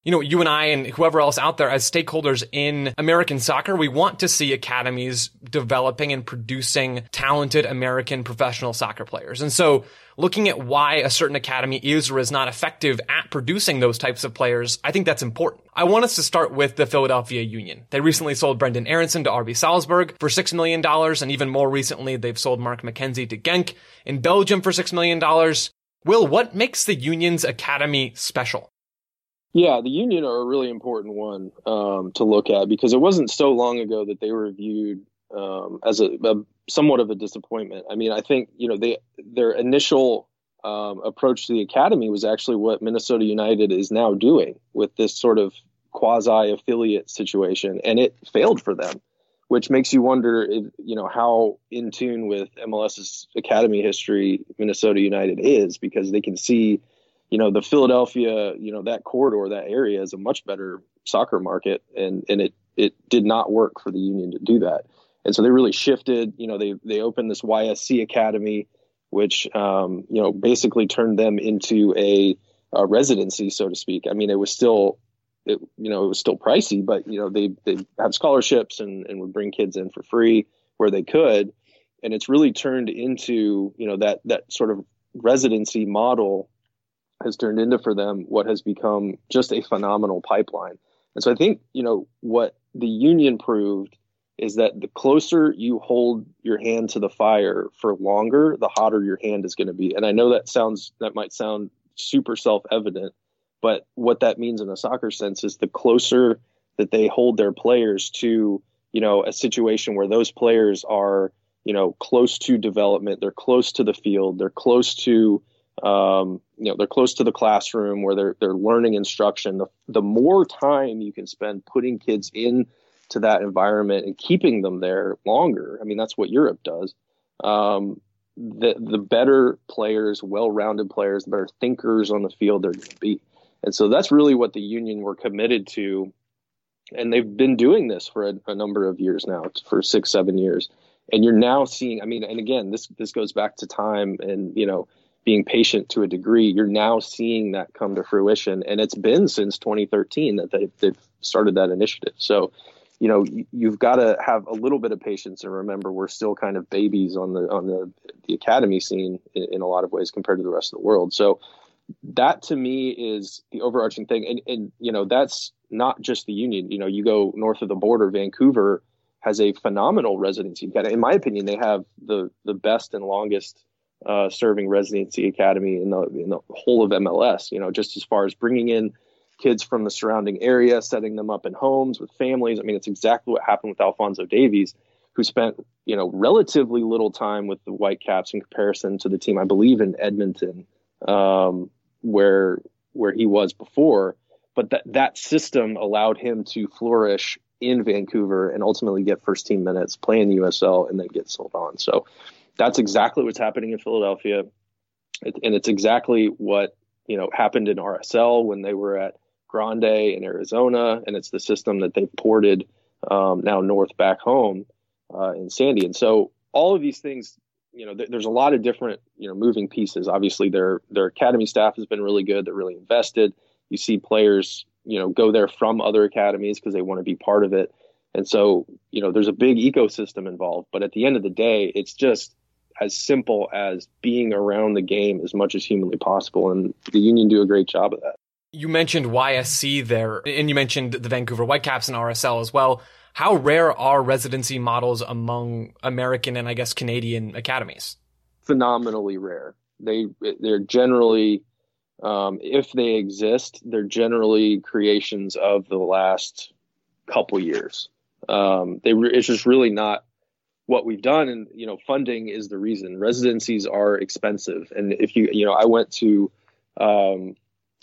B: You know, you and I and whoever else out there as stakeholders in American soccer, we want to see academies developing and producing talented American professional soccer players. And so looking at why a certain academy is or is not effective at producing those types of players, I think that's important. I want us to start with the Philadelphia Union. They recently sold Brendan Aronson to R B Salzburg for six million dollars, and even more recently, they've sold Mark McKenzie to Genk in Belgium for six million dollars. Will, what makes the Union's academy special?
C: Yeah, the Union are a really important one um, to look at because it wasn't so long ago that they were viewed um, as a, a somewhat of a disappointment. I mean, I think, you know, they their initial um, approach to the academy was actually what Minnesota United is now doing with this sort of quasi-affiliate situation, and it failed for them, which makes you wonder, if, you know, how in tune with MLS's academy history Minnesota United is, because they can see, you know, the Philadelphia, you know, that corridor, that area is a much better soccer market. And, and it, it did not work for the Union to do that. And so they really shifted, you know, they, they opened this Y S C Academy, which, um, you know, basically turned them into a, a residency, so to speak. I mean, it was still, it, you know, it was still pricey, but, you know, they, they have scholarships and, and would bring kids in for free where they could. And it's really turned into, you know, that, that sort of residency model has turned into for them what has become just a phenomenal pipeline. And so I think, you know, what the Union proved is that the closer you hold your hand to the fire for longer, the hotter your hand is going to be. And I know that sounds, that might sound super self-evident, but what that means in a soccer sense is the closer that they hold their players to, you know, a situation where those players are, you know, close to development, they're close to the field, they're close to, um, you know, they're close to the classroom where they're, they're learning instruction. The, the more time you can spend putting kids in to that environment and keeping them there longer. I mean, that's what Europe does. Um, the, the better players, well-rounded players, the better thinkers on the field they're going to be. And so that's really what the Union were committed to. And they've been doing this for a, a number of years now, for six, seven years. And you're now seeing, I mean, and again, this, this goes back to time and, you know, being patient to a degree. You're now seeing that come to fruition. And it's been since twenty thirteen that they've, they've started that initiative. So, you know, you, you've got to have a little bit of patience and remember we're still kind of babies on the, on the, the academy scene in, in a lot of ways compared to the rest of the world. So that to me is the overarching thing. And, and, you know, that's not just the Union. You know, you go north of the border, Vancouver has a phenomenal residency academy. In my opinion, they have the, the best and longest Uh, serving residency academy in the in the whole of M L S, you know, just as far as bringing in kids from the surrounding area, setting them up in homes with families. I mean, it's exactly what happened with Alphonso Davies, who spent, you know, relatively little time with the Whitecaps in comparison to the team, I believe, in Edmonton, um, where where he was before. But that that system allowed him to flourish in Vancouver and ultimately get first team minutes, play in the U S L, and then get sold on. So that's exactly what's happening in Philadelphia. It, and it's exactly what, you know, happened in R S L when they were at Grande in Arizona. And it's the system that they've ported um, now north back home uh, in Sandy. And so all of these things, you know, th- there's a lot of different, you know, moving pieces. Obviously, their their academy staff has been really good. They're really invested. You see players, you know, go there from other academies because they want to be part of it. And so, you know, there's a big ecosystem involved. But at the end of the day, it's just as simple as being around the game as much as humanly possible. And the Union do a great job of that.
B: You mentioned Y S C there, and you mentioned the Vancouver Whitecaps and R S L as well. How rare are residency models among American and I guess Canadian academies?
C: Phenomenally rare. They, they're generally, um, if they exist, they're generally creations of the last couple years. Um, they, it's just really not what we've done. And, you know, funding is the reason. Residencies are expensive. And if you, you know, I went to, um,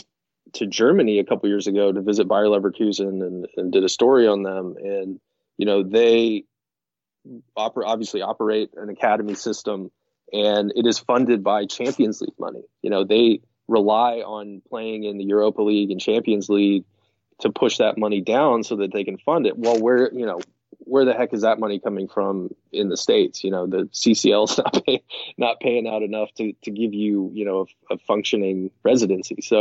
C: to Germany a couple years ago to visit Bayer Leverkusen and, and did a story on them. And, you know, they oper- obviously operate an academy system and it is funded by Champions League money. You know, they rely on playing in the Europa League and Champions League to push that money down so that they can fund it. Well, where, you know, where the heck is that money coming from in the States? You know, the C C L is not pay, not paying out enough to, to give you, you know, a, a functioning residency. So,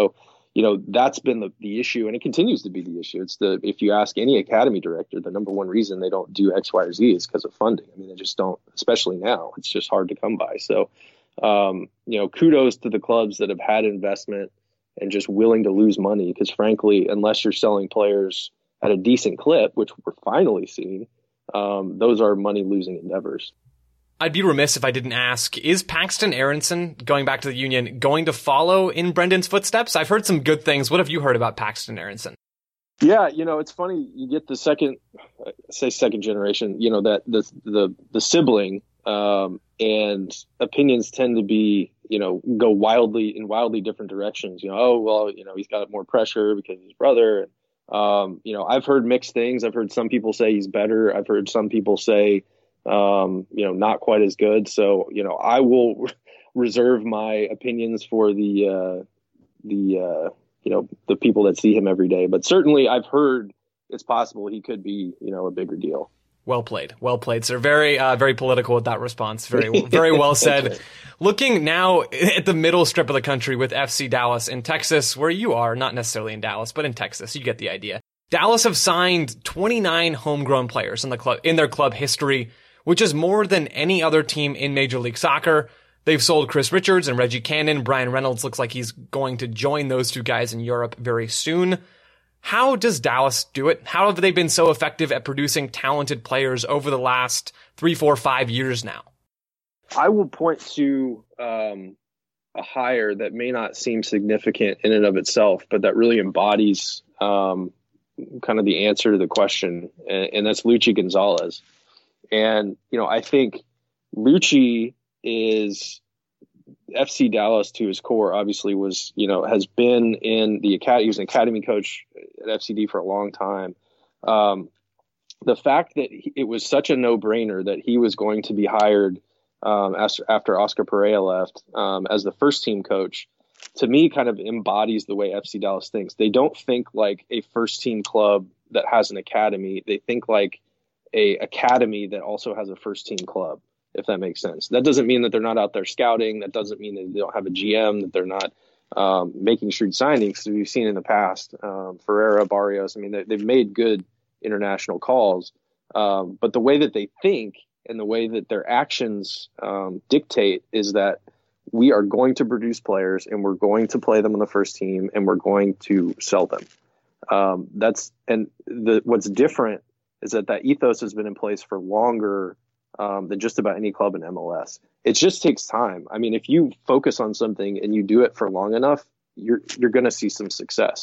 C: you know, that's been the, the issue, and it continues to be the issue. It's the, if you ask any academy director, the number one reason they don't do X, Y, or Z is because of funding. I mean, they just don't, especially now. It's just hard to come by. So, um, you know, kudos to the clubs that have had investment and just willing to lose money, because frankly, unless you're selling players at a decent clip, which we're finally seeing, um, those are money losing endeavors.
B: I'd be remiss if I didn't ask, is Paxton Aronson, going back to the Union, going to follow in Brendan's footsteps? I've heard some good things. What have you heard about Paxton Aronson?
C: Yeah, you know, it's funny. You get the second, say second generation, you know, that the the the sibling, um, and opinions tend to be, you know, go wildly in wildly different directions. You know, oh, well, you know, he's got more pressure because of his brother. Um, you know, I've heard mixed things. I've heard some people say he's better. I've heard some people say, um, you know, not quite as good. So, you know, I will reserve my opinions for the, uh, the, uh, you know, the people that see him every day. But certainly I've heard it's possible he could be, you know, a bigger deal.
B: Well played. Well played, sir. Very, uh, very political with that response. Very, very well said. Looking now at the middle strip of the country with F C Dallas in Texas, where you are, not necessarily in Dallas, but in Texas, you get the idea. Dallas have signed twenty-nine homegrown players in the club, in their club history, which is more than any other team in Major League Soccer. They've sold Chris Richards and Reggie Cannon. Brian Reynolds looks like he's going to join those two guys in Europe very soon. How does Dallas do it? How have they been so effective at producing talented players over the last three, four, five years now?
C: I will point to um, a hire that may not seem significant in and of itself, but that really embodies um, kind of the answer to the question, and, and that's Luchi Gonzalez. And, you know, I think Luchi is F C Dallas to his core, obviously was, you know, has been in the academy. He was an academy coach at F C D for a long time. Um, the fact that he, it was such a no brainer that he was going to be hired um, after, after Oscar Pereira left um, as the first team coach, to me kind of embodies the way F C Dallas thinks. They don't think like a first team club that has an academy. They think like a academy that also has a first team club, if that makes sense. That doesn't mean that they're not out there scouting. That doesn't mean that they don't have a G M, that they're not um, making shrewd signings. We've seen in the past, um, Ferreira, Barrios, I mean, they, they've made good international calls. Um, but the way that they think and the way that their actions um, dictate is that we are going to produce players and we're going to play them on the first team and we're going to sell them. Um, that's, and the, what's different is that that ethos has been in place for longer um, than just about any club in M L S. It just takes time. I mean, if you focus on something and you do it for long enough, you're you're going to see some success.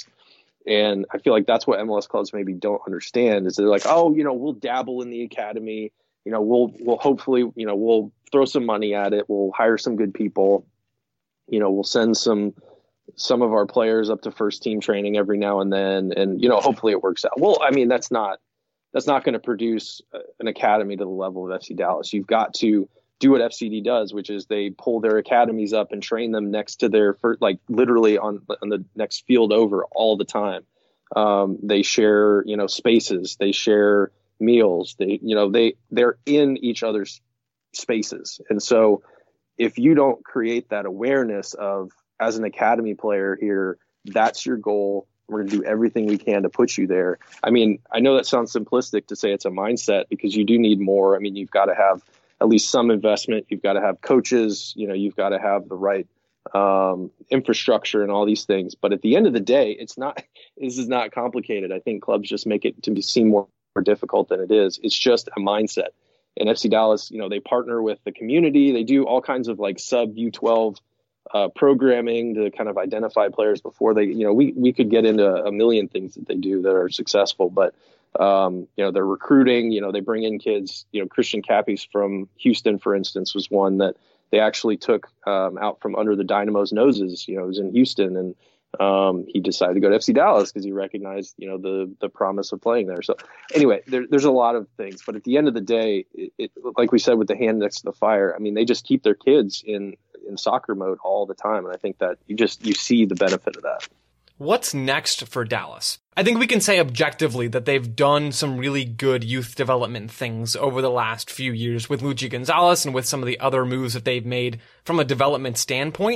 C: And I feel like that's what M L S clubs maybe don't understand, is they're like, oh, you know, we'll dabble in the academy. You know, we'll we'll hopefully, you know, we'll throw some money at it. We'll hire some good people. You know, we'll send some some of our players up to first team training every now and then. And, you know, hopefully it works out. Well, I mean, that's not that's not going to produce an academy to the level of F C Dallas. You've got to do what F C D does, which is they pull their academies up and train them next to their first, like literally on, on the next field over all the time. Um, they share, you know, spaces, they share meals, they, you know, they, they're in each other's spaces. And so if you don't create that awareness of, as an academy player here, that's your goal. We're going to do everything we can to put you there. I mean, I know that sounds simplistic to say it's a mindset, because you do need more. I mean, you've got to have at least some investment. You've got to have coaches, you know, you've got to have the right um, infrastructure and all these things. But at the end of the day, it's not, this is not complicated. I think clubs just make it to be seem more, more difficult than it is. It's just a mindset. And F C Dallas, you know, they partner with the community. They do all kinds of like sub U twelve Uh, programming to kind of identify players before they, you know, we, we could get into a million things that they do that are successful, but, um, you know, they're recruiting, you know, they bring in kids, you know, Christian Cappies from Houston, for instance, was one that they actually took um, out from under the Dynamo's noses. You know, he was in Houston, and um, he decided to go to F C Dallas because he recognized, you know, the, the promise of playing there. So anyway, there, there's a lot of things, but at the end of the day, it, it, like we said, with the hand next to the fire, I mean, they just keep their kids in, in soccer mode all the time. And I think that you just, you see the benefit of that.
B: What's next for Dallas? I think we can say objectively that they've done some really good youth development things over the last few years with Luchi Gonzalez and with some of the other moves that they've made from a development standpoint.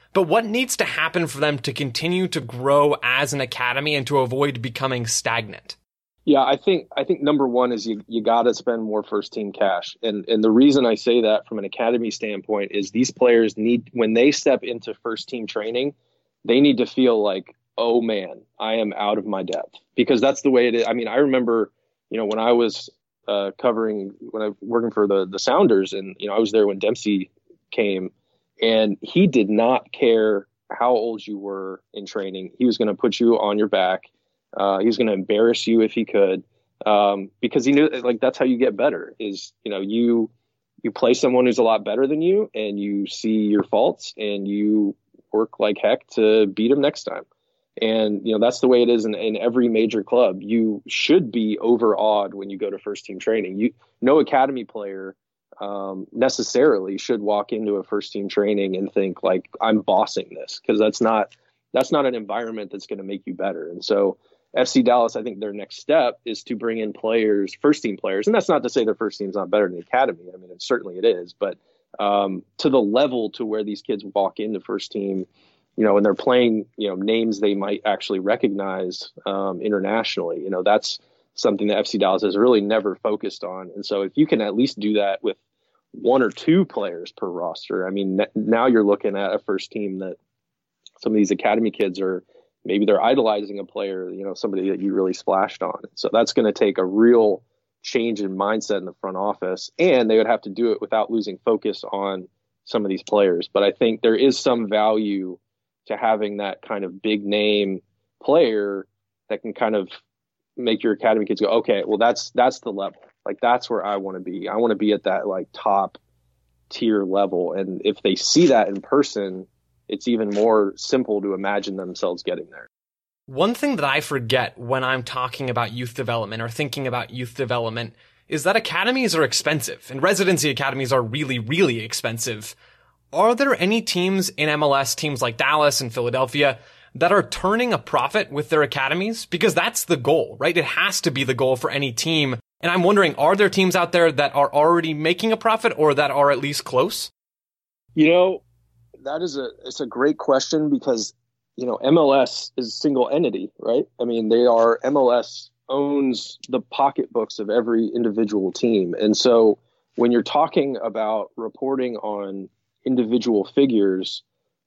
B: but what needs to happen for them to continue to grow as an academy and to avoid becoming stagnant?
C: Yeah, I think I think number one is you you got to spend more first team cash, and and the reason I say that from an academy standpoint is these players need, when they step into first team training, they need to feel like, oh man, I am out of my depth, because that's the way it is. I mean, I remember, you know, when I was uh, covering when I was working for the the Sounders, and you know, I was there when Dempsey came, and he did not care how old you were in training. He was going to put you on your back. Uh, he was going to embarrass you if he could, um, because he knew, like, that's how you get better is, you know, you, you play someone who's a lot better than you, and you see your faults and you work like heck to beat him next time. And, you know, that's the way it is in, in every major club. You should be overawed when you go to first team training. You, no academy player, um, necessarily should walk into a first team training and think like, I'm bossing this, because that's not, that's not an environment that's going to make you better. And so, F C Dallas, I think their next step is to bring in players, first team players. And that's not to say their first team's not better than the academy. I mean, it, certainly it is, but um, to the level to where these kids walk into first team, you know, and they're playing, you know, names they might actually recognize um, internationally. You know, that's something that F C Dallas has really never focused on. And so if you can at least do that with one or two players per roster, I mean, now you're looking at a first team that some of these academy kids are, maybe they're idolizing a player, you know, somebody that you really splashed on. So that's going to take a real change in mindset in the front office, and they would have to do it without losing focus on some of these players. But I think there is some value to having that kind of big name player that can kind of make your academy kids go, okay, well, that's, that's the level. Like, that's where I want to be. I want to be at that like top tier level. And if they see that in person, it's even more simple to imagine themselves getting there.
B: One thing that I forget when I'm talking about youth development or thinking about youth development is that academies are expensive, and residency academies are really, really expensive. Are there any teams in M L S, teams like Dallas and Philadelphia, that are turning a profit with their academies? Because that's the goal, right? It has to be the goal for any team. And I'm wondering, are there teams out there that are already making a profit or that are at least close?
C: You know, that is a, it's a great question, because, you know, M L S is a single entity, right? I mean, they are, M L S owns the pocketbooks of every individual team. And so when you're talking about reporting on individual figures,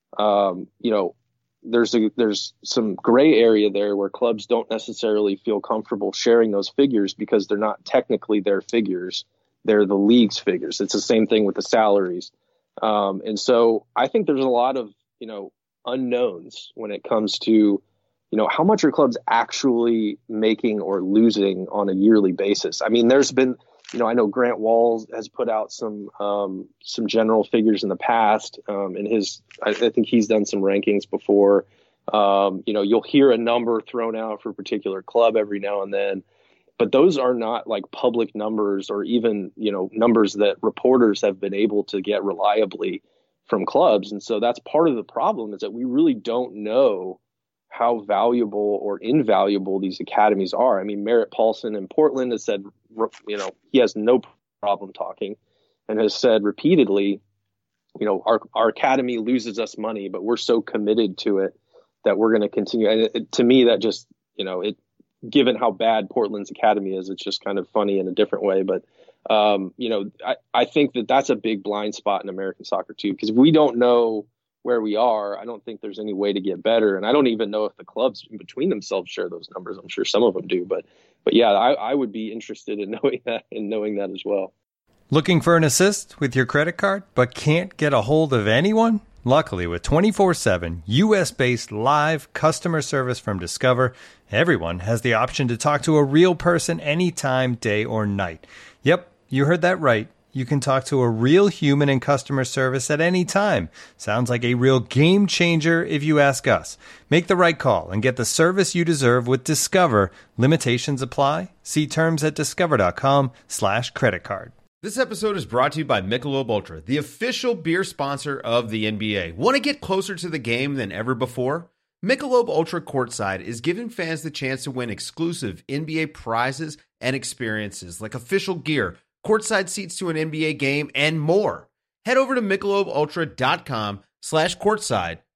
C: um, you know, there's a, there's some gray area there where clubs don't necessarily feel comfortable sharing those figures because they're not technically their figures. They're the league's figures. It's the same thing with the salaries. Um, and so I think there's a lot of, you know, unknowns when it comes to, you know, how much are clubs actually making or losing on a yearly basis. I mean, there's been, you know, I know Grant Walls has put out some, um, some general figures in the past. Um, and his, I, I think he's done some rankings before. Um, you know, you'll hear a number thrown out for a particular club every now and then, but those are not like public numbers or even, you know, numbers that reporters have been able to get reliably from clubs. And so that's part of the problem, is that we really don't know how valuable or invaluable these academies are. I mean, Merritt Paulson in Portland has said, you know, he has no problem talking and has said repeatedly, you know, our, our academy loses us money, but we're so committed to it that we're going to continue. And it, it, to me, that just, you know, it, given how bad Portland's academy is, it's just kind of funny in a different way. But, um, you know, I, I think that that's a big blind spot in American soccer too, because if we don't know where we are, I don't think there's any way to get better. And I don't even know if the clubs in between themselves share those numbers. I'm sure some of them do, but, but yeah, I, I would be interested in knowing that and knowing that as well.
A: Looking for an assist with your credit card, but can't get a hold of anyone? Luckily, with twenty-four seven U S-based live customer service from Discover, everyone has the option to talk to a real person anytime, day or night. Yep, you heard that right. You can talk to a real human in customer service at any time. Sounds like a real game changer if you ask us. Make the right call and get the service you deserve with Discover. Limitations apply. See terms at discover.com slash credit card.
E: This episode is brought to you by Michelob Ultra, the official beer sponsor of the N B A. Want to get closer to the game than ever before? Michelob Ultra Courtside is giving fans the chance to win exclusive N B A prizes and experiences like official gear, courtside seats to an N B A game, and more. Head over to MichelobUltra.com slash courtside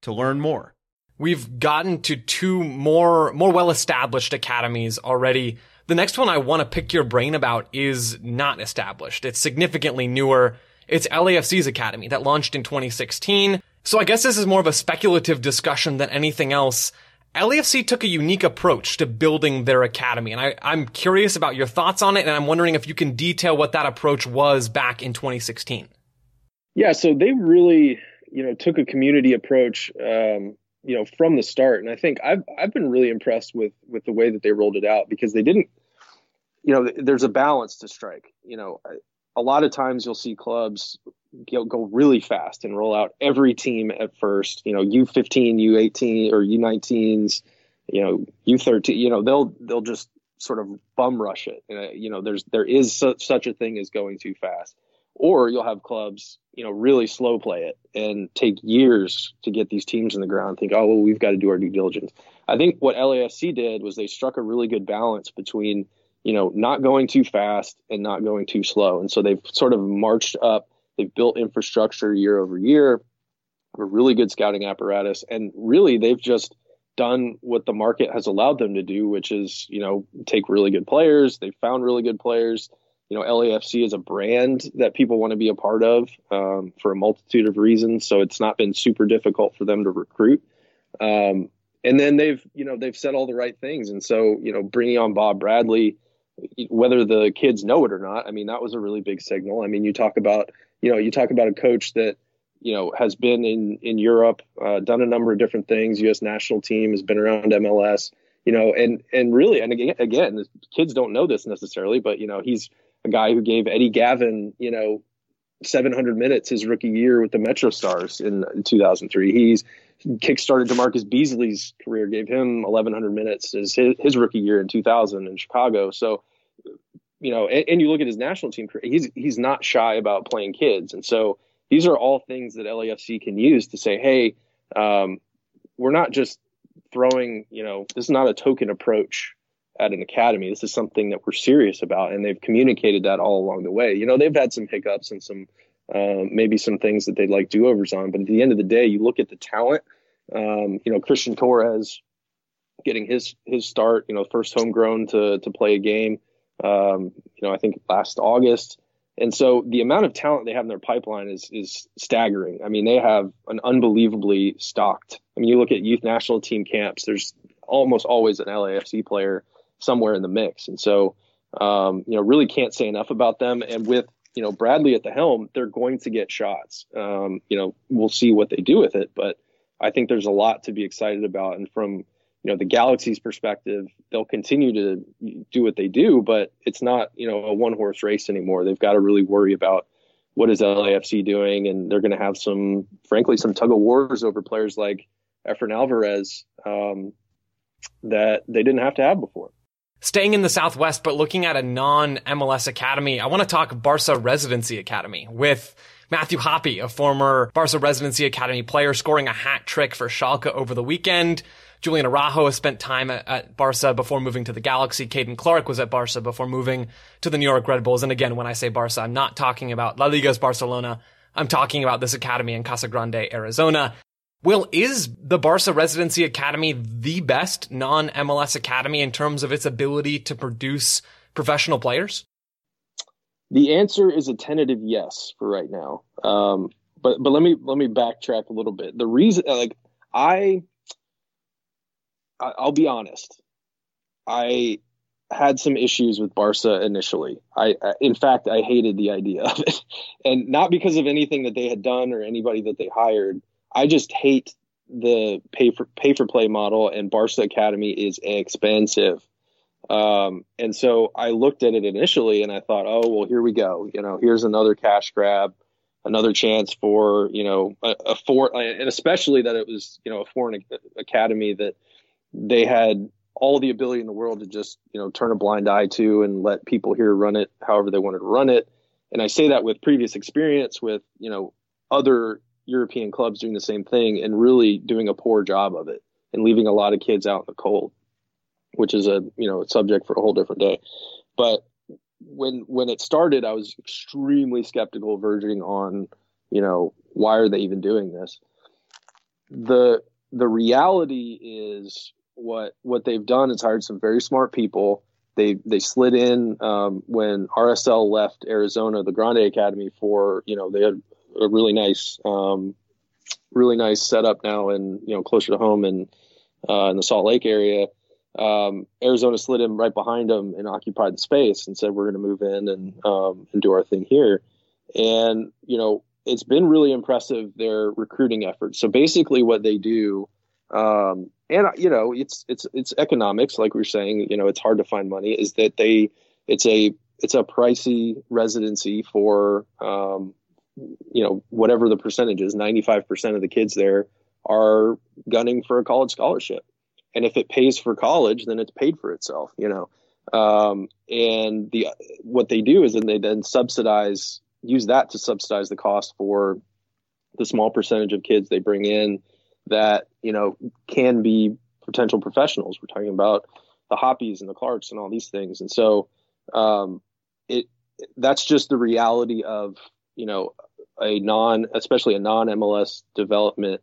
E: to learn more.
B: We've gotten to two more, more well-established academies already. The next one I want to pick your brain about is not established. It's significantly newer. It's L A F C's academy that launched in twenty sixteen. So I guess this is more of a speculative discussion than anything else. L A F C took a unique approach to building their academy, and I, I'm curious about your thoughts on it, and I'm wondering if you can detail what that approach was back in twenty sixteen.
C: Yeah, so they really, you know, took a community approach, um, you know, from the start. And I think I've I've been really impressed with with the way that they rolled it out, because they didn't, you know, there's a balance to strike. You know, a lot of times you'll see clubs go, go really fast and roll out every team at first, you know, U fifteen, U eighteen, or U nineteens, you know, U thirteen, you know, they'll they'll just sort of bum rush it. Uh, you know, there's there is su- such a thing as going too fast. Or you'll have clubs, you know, really slow play it and take years to get these teams in the ground and think, oh, well, we've got to do our due diligence. I think what L A F C did was they struck a really good balance between, you know, not going too fast and not going too slow. And so they've sort of marched up. They've built infrastructure year over year, a really good scouting apparatus. And really, they've just done what the market has allowed them to do, which is, you know, take really good players. They've found really good players. You know, L A F C is a brand that people want to be a part of um, for a multitude of reasons. So it's not been super difficult for them to recruit. Um, and then they've, you know, they've said all the right things. And so, you know, bringing on Bob Bradley, whether the kids know it or not, I mean, that was a really big signal. I mean, you talk about, you know, you talk about a coach that, you know, has been in, in Europe, uh, done a number of different things. U S national team, has been around M L S, you know, and, and really, and again, again, the kids don't know this necessarily, but, you know, he's a guy who gave Eddie Gavin, you know, seven hundred minutes his rookie year with the Metro Stars in, in two thousand three. He's kickstarted DeMarcus Beasley's career, gave him eleven hundred minutes as his, his rookie year in two thousand in Chicago. So, you know, and, and you look at his national team career, he's, he's not shy about playing kids. And so these are all things that L A F C can use to say, hey, um, we're not just throwing, you know, this is not a token approach at an academy. This is something that we're serious about, and they've communicated that all along the way. You know, they've had some hiccups and some um, maybe some things that they'd like do-overs on, but at the end of the day, you look at the talent. Um, you know, Christian Torres getting his his start, you know, first homegrown to to play a game. Um, you know, I think last August, and so the amount of talent they have in their pipeline is is staggering. I mean, they have an unbelievably stocked. I mean, you look at youth national team camps. There's almost always an L A F C player somewhere in the mix. And so, um, you know, really can't say enough about them. And with, you know, Bradley at the helm, they're going to get shots. Um, you know, we'll see what they do with it, but I think there's a lot to be excited about. And from, you know, the Galaxy's perspective, they'll continue to do what they do, but it's not, you know, a one horse race anymore. They've got to really worry about what is L A F C doing. And they're going to have some, frankly, some tug of wars over players like Efrain Alvarez, um, that they didn't have to have before.
B: Staying in the Southwest, but looking at a non-M L S academy, I want to talk Barca Residency Academy with Matthew Hoppe, a former Barca Residency Academy player, scoring a hat trick for Schalke over the weekend. Julian Araujo has spent time at, at Barca before moving to the Galaxy. Caden Clark was at Barca before moving to the New York Red Bulls. And again, when I say Barca, I'm not talking about La Liga's Barcelona. I'm talking about this academy in Casa Grande, Arizona. Will, is the Barca Residency Academy the best non-M L S academy in terms of its ability to produce professional players?
C: The answer is a tentative yes for right now. Um, but but let me let me backtrack a little bit. The reason, like I, I'll be honest, I had some issues with Barca initially. I, in fact, I hated the idea of it, and not because of anything that they had done or anybody that they hired. I just hate the pay for pay for play model, and Barca Academy is expensive. Um, and so I looked at it initially and I thought, oh, well, here we go. You know, here's another cash grab, another chance for, you know, a, a four, and especially that it was, you know, a foreign academy that they had all the ability in the world to just, you know, turn a blind eye to and let people here run it however they wanted to run it. And I say that with previous experience with, you know, other European clubs doing the same thing and really doing a poor job of it and leaving a lot of kids out in the cold, which is a, you know, a subject for a whole different day. But when, when it started, I was extremely skeptical, verging on, you know, why are they even doing this? the the reality is what what they've done is hired some very smart people. They they slid in um, when R S L left Arizona, the Grande Academy for, you know, they had a really nice, um, really nice setup now, and, you know, closer to home and uh, in the Salt Lake area. Um, Arizona slid in right behind them and occupied the space and said, we're going to move in and um, and do our thing here. And, you know, it's been really impressive, their recruiting efforts. So basically what they do, um, and, you know, it's, it's, it's economics, like we were saying, you know, it's hard to find money, is that they, it's a, it's a pricey residency for, um, you know, whatever the percentage is, ninety-five percent of the kids there are gunning for a college scholarship. And if it pays for college, then it's paid for itself, you know? Um, and the, what they do is then they then subsidize, use that to subsidize the cost for the small percentage of kids they bring in that, you know, can be potential professionals. We're talking about the Hoppies and the Clarks and all these things. And so, um, it, that's just the reality of, you know, a non, especially a non M L S development,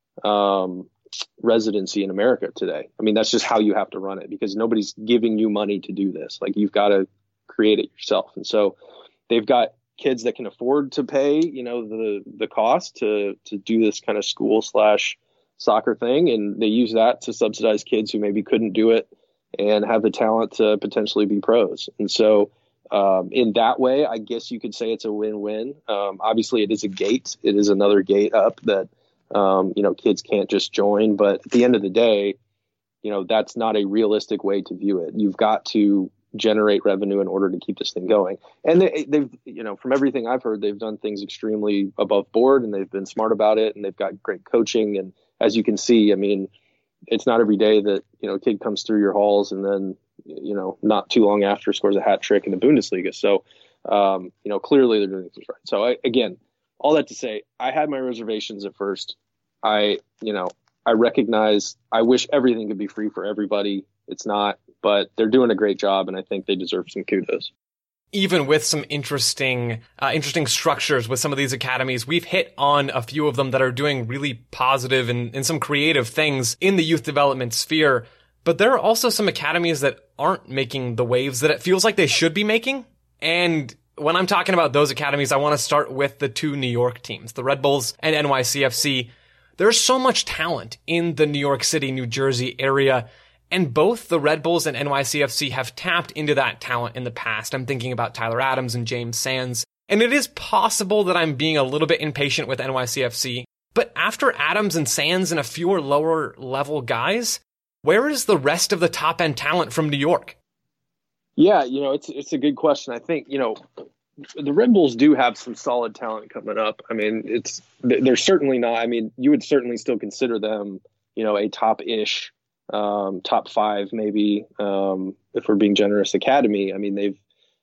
C: um, residency in America today. I mean, that's just how you have to run it, because nobody's giving you money to do this. Like, you've got to create it yourself. And so they've got kids that can afford to pay, you know, the, the cost to, to do this kind of school slash soccer thing. And they use that to subsidize kids who maybe couldn't do it and have the talent to potentially be pros. And so, um, in that way, I guess you could say it's a win-win. Um, obviously it is a gate. It is another gate up that, um, you know, kids can't just join, but at the end of the day, you know, that's not a realistic way to view it. You've got to generate revenue in order to keep this thing going. And they, they've, you know, from everything I've heard, they've done things extremely above board, and they've been smart about it, and they've got great coaching. And as you can see, I mean, it's not every day that, you know, a kid comes through your halls and then, you know, not too long after scores a hat trick in the Bundesliga. So, um, you know, clearly they're doing things right. So I, again, all that to say, I had my reservations at first. I, you know, I recognize, I wish everything could be free for everybody. It's not, but they're doing a great job, and I think they deserve some kudos.
B: Even with some interesting, uh, interesting structures with some of these academies, we've hit on a few of them that are doing really positive and, and some creative things in the youth development sphere. But there are also some academies that aren't making the waves that it feels like they should be making. And when I'm talking about those academies, I want to start with the two New York teams, the Red Bulls and N Y C F C. There's so much talent in the New York City, New Jersey area. And both the Red Bulls and N Y C F C have tapped into that talent in the past. I'm thinking about Tyler Adams and James Sands. And it is possible that I'm being a little bit impatient with N Y C F C. But after Adams and Sands and a fewer lower level guys, where is the rest of the top end talent from New York?
C: Yeah, you know, it's it's a good question. I think, you know, the Red Bulls do have some solid talent coming up. I mean, it's they're certainly not. I mean, you would certainly still consider them, you know, a top-ish, um, top five, maybe, um, if we're being generous, academy. I mean, they've,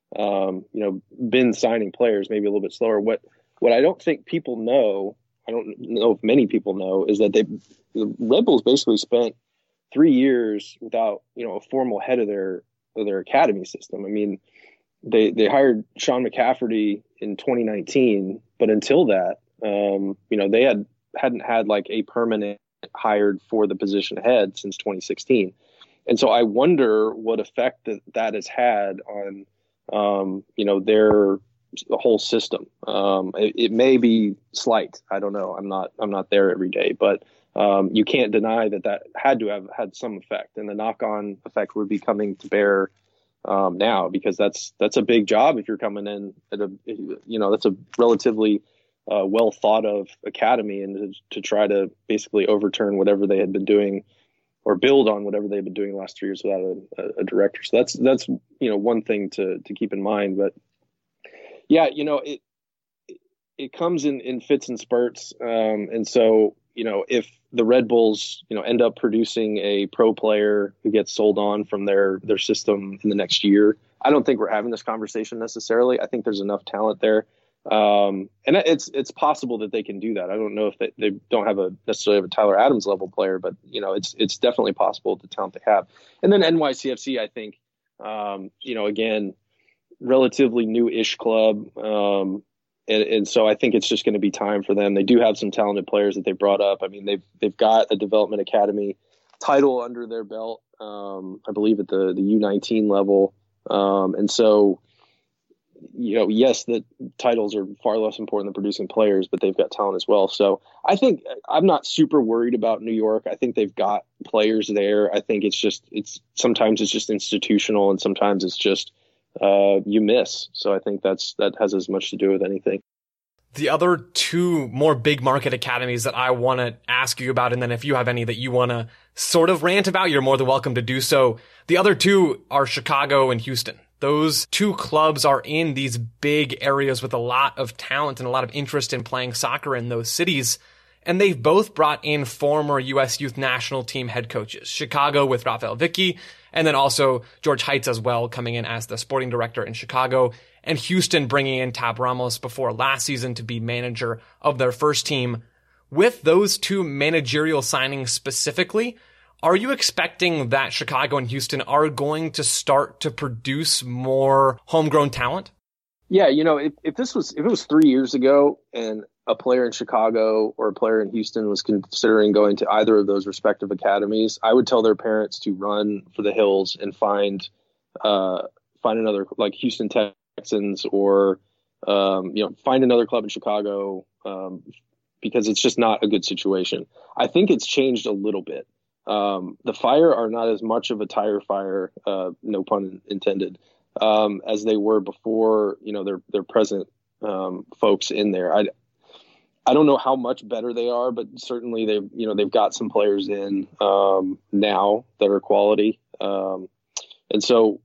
C: um, you know, been signing players maybe a little bit slower. What what I don't think people know, I don't know if many people know, is that they the Red Bulls basically spent three years without, you know, a formal head of their of their academy system. I mean, they they hired Sean McCafferty in twenty nineteen, but until that, um, you know, they had hadn't had like a permanent hired for the position head since twenty sixteen. And so I wonder what effect that that has had on, um, you know, their the whole system. Um, it, it may be slight. I don't know. I'm not I'm not there every day, but um, you can't deny that that had to have had some effect, and the knock-on effect would be coming to bear um, now, because that's that's a big job if you're coming in at a, you know, that's a relatively uh, well thought of academy, and to, to try to basically overturn whatever they had been doing or build on whatever they've been doing the last three years without a, a director. So that's that's you know one thing to to keep in mind. But yeah, you know it it comes in in fits and spurts, um, and so you know if the Red Bulls, you know, end up producing a pro player who gets sold on from their, their system in the next year, I don't think we're having this conversation necessarily. I think there's enough talent there. Um, and it's, it's possible that they can do that. I don't know if they, they don't have a necessarily have a Tyler Adams level player, but you know, it's, it's definitely possible with the talent they have. And then N Y C F C, I think, um, you know, again, relatively new-ish club. Um, and, and so I think it's just going to be time for them. They do have some talented players that they brought up. I mean, they've they've got a development academy title under their belt, um, I believe at the the U nineteen level, um, and so. You know, yes, the titles are far less important than producing players, but they've got talent as well. So I think I'm not super worried about New York. I think they've got players there. I think it's just, it's sometimes it's just institutional and sometimes it's just uh, you miss. So I think that's, that has as much to do with anything.
B: The other two more big market academies that I want to ask you about, and then if you have any that you want to sort of rant about, you're more than welcome to do so. The other two are Chicago and Houston. Those two clubs are in these big areas with a lot of talent and a lot of interest in playing soccer in those cities. And they've both brought in former U S Youth National Team head coaches. Chicago with Rafael Vicky, and then also George Heitz as well, coming in as the sporting director in Chicago. And Houston bringing in Tab Ramos before last season to be manager of their first team. With those two managerial signings specifically, are you expecting that Chicago and Houston are going to start to produce more homegrown talent?
C: Yeah, you know, if, if this was if it was three years ago and a player in Chicago or a player in Houston was considering going to either of those respective academies, I would tell their parents to run for the hills and find uh, find another, like Houston Texans, or um, you know, find another club in Chicago, um, because it's just not a good situation. I think it's changed a little bit. Um, the Fire are not as much of a tire fire, uh, no pun intended, um, as they were before, you know, their, their present, um, folks in there. I, I don't know how much better they are, but certainly they've, you know, they've got some players in, um, now that are quality. Um, and so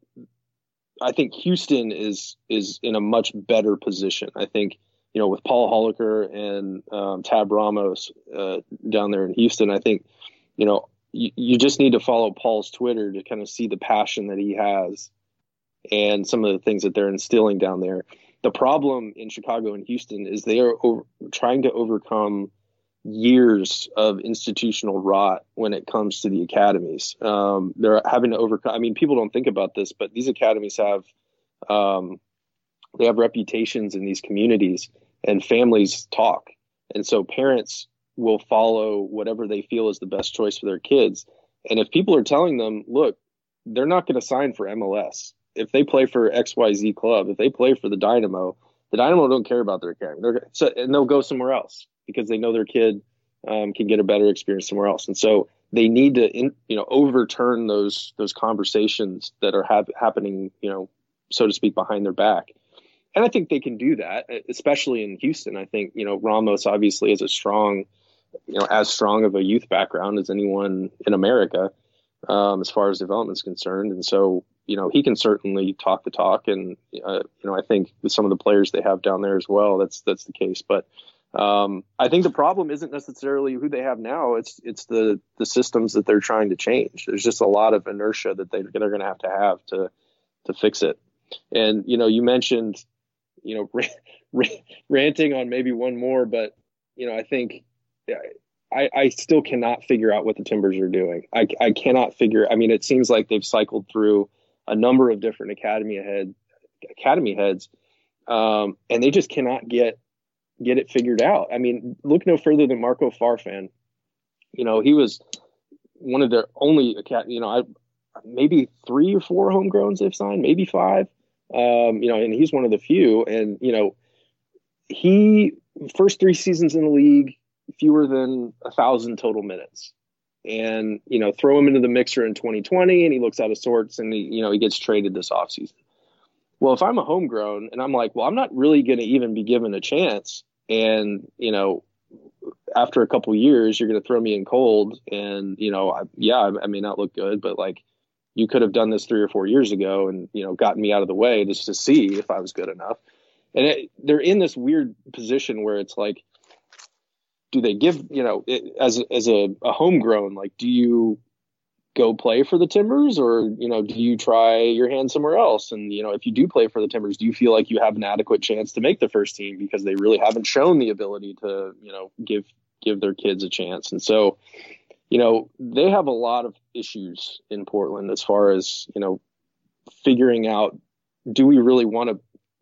C: I think Houston is, is in a much better position. I think, you know, with Paul Holliker and, um, Tab Ramos, uh, down there in Houston, I think, you know, You, you just need to follow Paul's Twitter to kind of see the passion that he has and some of the things that they're instilling down there. The problem in Chicago and Houston is they are over, trying to overcome years of institutional rot when it comes to the academies. Um, they're having to overcome, I mean, people don't think about this, but these academies have, um, they have reputations in these communities, and families talk. And so parents will follow whatever they feel is the best choice for their kids. And if people are telling them, look, they're not going to sign for M L S. If they play for X Y Z club, if they play for the Dynamo, the Dynamo don't care about their academy. They're, so, and they'll go somewhere else because they know their kid um, can get a better experience somewhere else. And so they need to, in, you know, overturn those those conversations that are ha- happening, you know, so to speak, behind their back. And I think they can do that, especially in Houston. I think, you know, Ramos obviously is a strong, you know, as strong of a youth background as anyone in America, um, as far as development is concerned. And so, you know, he can certainly talk the talk. And, uh, you know, I think with some of the players they have down there as well, that's, that's the case. But um, I think the problem isn't necessarily who they have now. It's, it's the, the systems that they're trying to change. There's just a lot of inertia that they, they're going to have to have to, to fix it. And, you know, you mentioned, you know, ranting on maybe one more, but, you know, I think, I, I still cannot figure out what the Timbers are doing. I, I cannot figure. I mean, it seems like they've cycled through a number of different academy head, academy heads, um, and they just cannot get get it figured out. I mean, look no further than Marco Farfan. You know, he was one of their only, you know, I, maybe three or four homegrowns they've signed, maybe five. Um, you know, and he's one of the few. And you know, he first three seasons in the league, fewer than a thousand total minutes, and, you know, throw him into the mixer in twenty twenty and he looks out of sorts, and he, you know, he gets traded this offseason. Well, if I'm a homegrown and I'm like, well, I'm not really going to even be given a chance. And, you know, after a couple years, you're going to throw me in cold, and, you know, I, yeah, I, I may not look good, but like, you could have done this three or four years ago and, you know, gotten me out of the way just to see if I was good enough. And it, they're in this weird position where it's like, do they give, you know, it, as, as a, a homegrown, like, do you go play for the Timbers, or, you know, do you try your hand somewhere else? And, you know, if you do play for the Timbers, do you feel like you have an adequate chance to make the first team because they really haven't shown the ability to, you know, give, give their kids a chance? And so, you know, they have a lot of issues in Portland as far as, you know, figuring out, do we really want to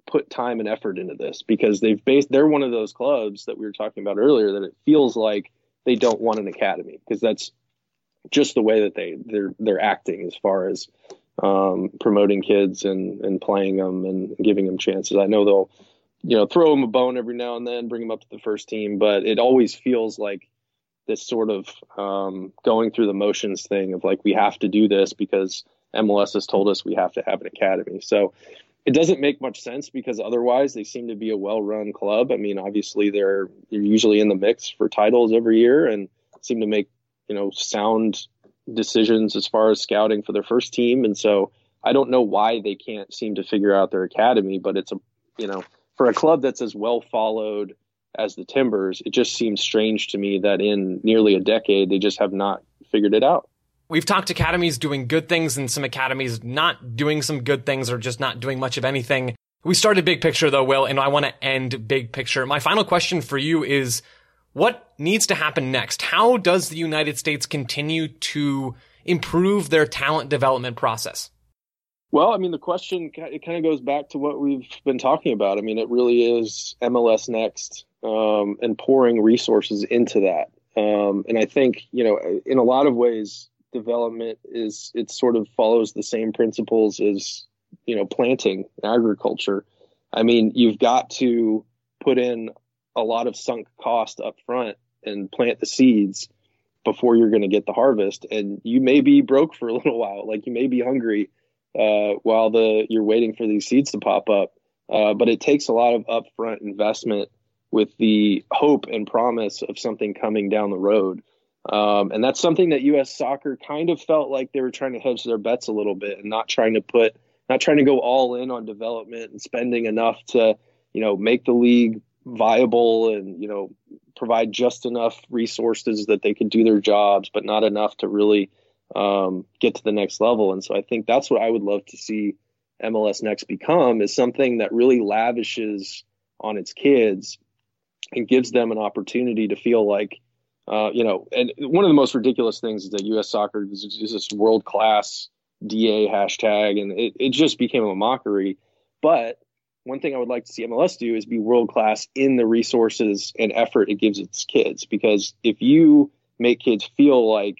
C: put time and effort into this, because they've based, they're one of those clubs that we were talking about earlier that it feels like they don't want an academy, because that's just the way that they they're, they're acting as far as um, promoting kids and, and playing them and giving them chances. I know they'll, you know, throw them a bone every now and then, bring them up to the first team, but it always feels like this sort of um, going through the motions thing of like, we have to do this because M L S has told us we have to have an academy. So it doesn't make much sense, because otherwise they seem to be a well-run club. I mean, obviously they're, they're usually in the mix for titles every year and seem to make, you know, sound decisions as far as scouting for their first team. And so I don't know why they can't seem to figure out their academy, but it's a, you know, for a club that's as well followed as the Timbers, it just seems strange to me that in nearly a decade, they just have not figured it out.
B: We've talked academies doing good things and some academies not doing some good things or just not doing much of anything. We started big picture though, Will, and I want to end big picture. My final question for you is, what needs to happen next? How does the United States continue to improve their talent development process?
C: Well, I mean, the question, it kind of goes back to what we've been talking about. I mean, it really is M L S Next um, and pouring resources into that. Um, and I think, you know, in a lot of ways, development is, it sort of follows the same principles as, you know, planting, agriculture. I mean, you've got to put in a lot of sunk cost up front and plant the seeds before you're going to get the harvest. And you may be broke for a little while, like you may be hungry uh, while the you're waiting for these seeds to pop up. Uh, but it takes a lot of upfront investment with the hope and promise of something coming down the road. Um, and that's something that U S Soccer kind of felt like they were trying to hedge their bets a little bit and not trying to put, not trying to go all in on development and spending enough to, you know, make the league viable and, you know, provide just enough resources that they could do their jobs, but not enough to really um, get to the next level. And so I think that's what I would love to see M L S Next become, is something that really lavishes on its kids and gives them an opportunity to feel like, uh, you know, and one of the most ridiculous things is that U S Soccer is, is this world-class D A hashtag, and it, it just became a mockery. But one thing I would like to see M L S do is be world-class in the resources and effort it gives its kids. Because if you make kids feel like,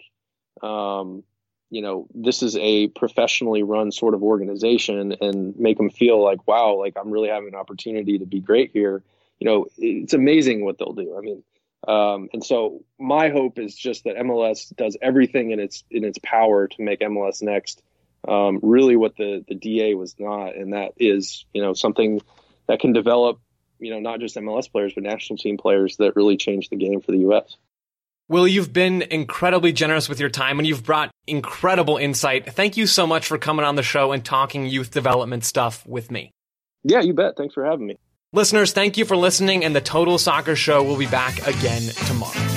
C: um, you know, this is a professionally run sort of organization and make them feel like, wow, like I'm really having an opportunity to be great here, you know, it's amazing what they'll do. I mean, um, and so my hope is just that M L S does everything in its in its power to make M L S Next um, really what the, the D A was not. And that is, you know, something that can develop, you know, not just M L S players, but national team players that really change the game for the U S.
B: Will, you've been incredibly generous with your time and you've brought incredible insight. Thank you so much for coming on the show and talking youth development stuff with me.
C: Yeah, you bet. Thanks for having me.
B: Listeners, thank you for listening, and the Total Soccer Show will be back again tomorrow.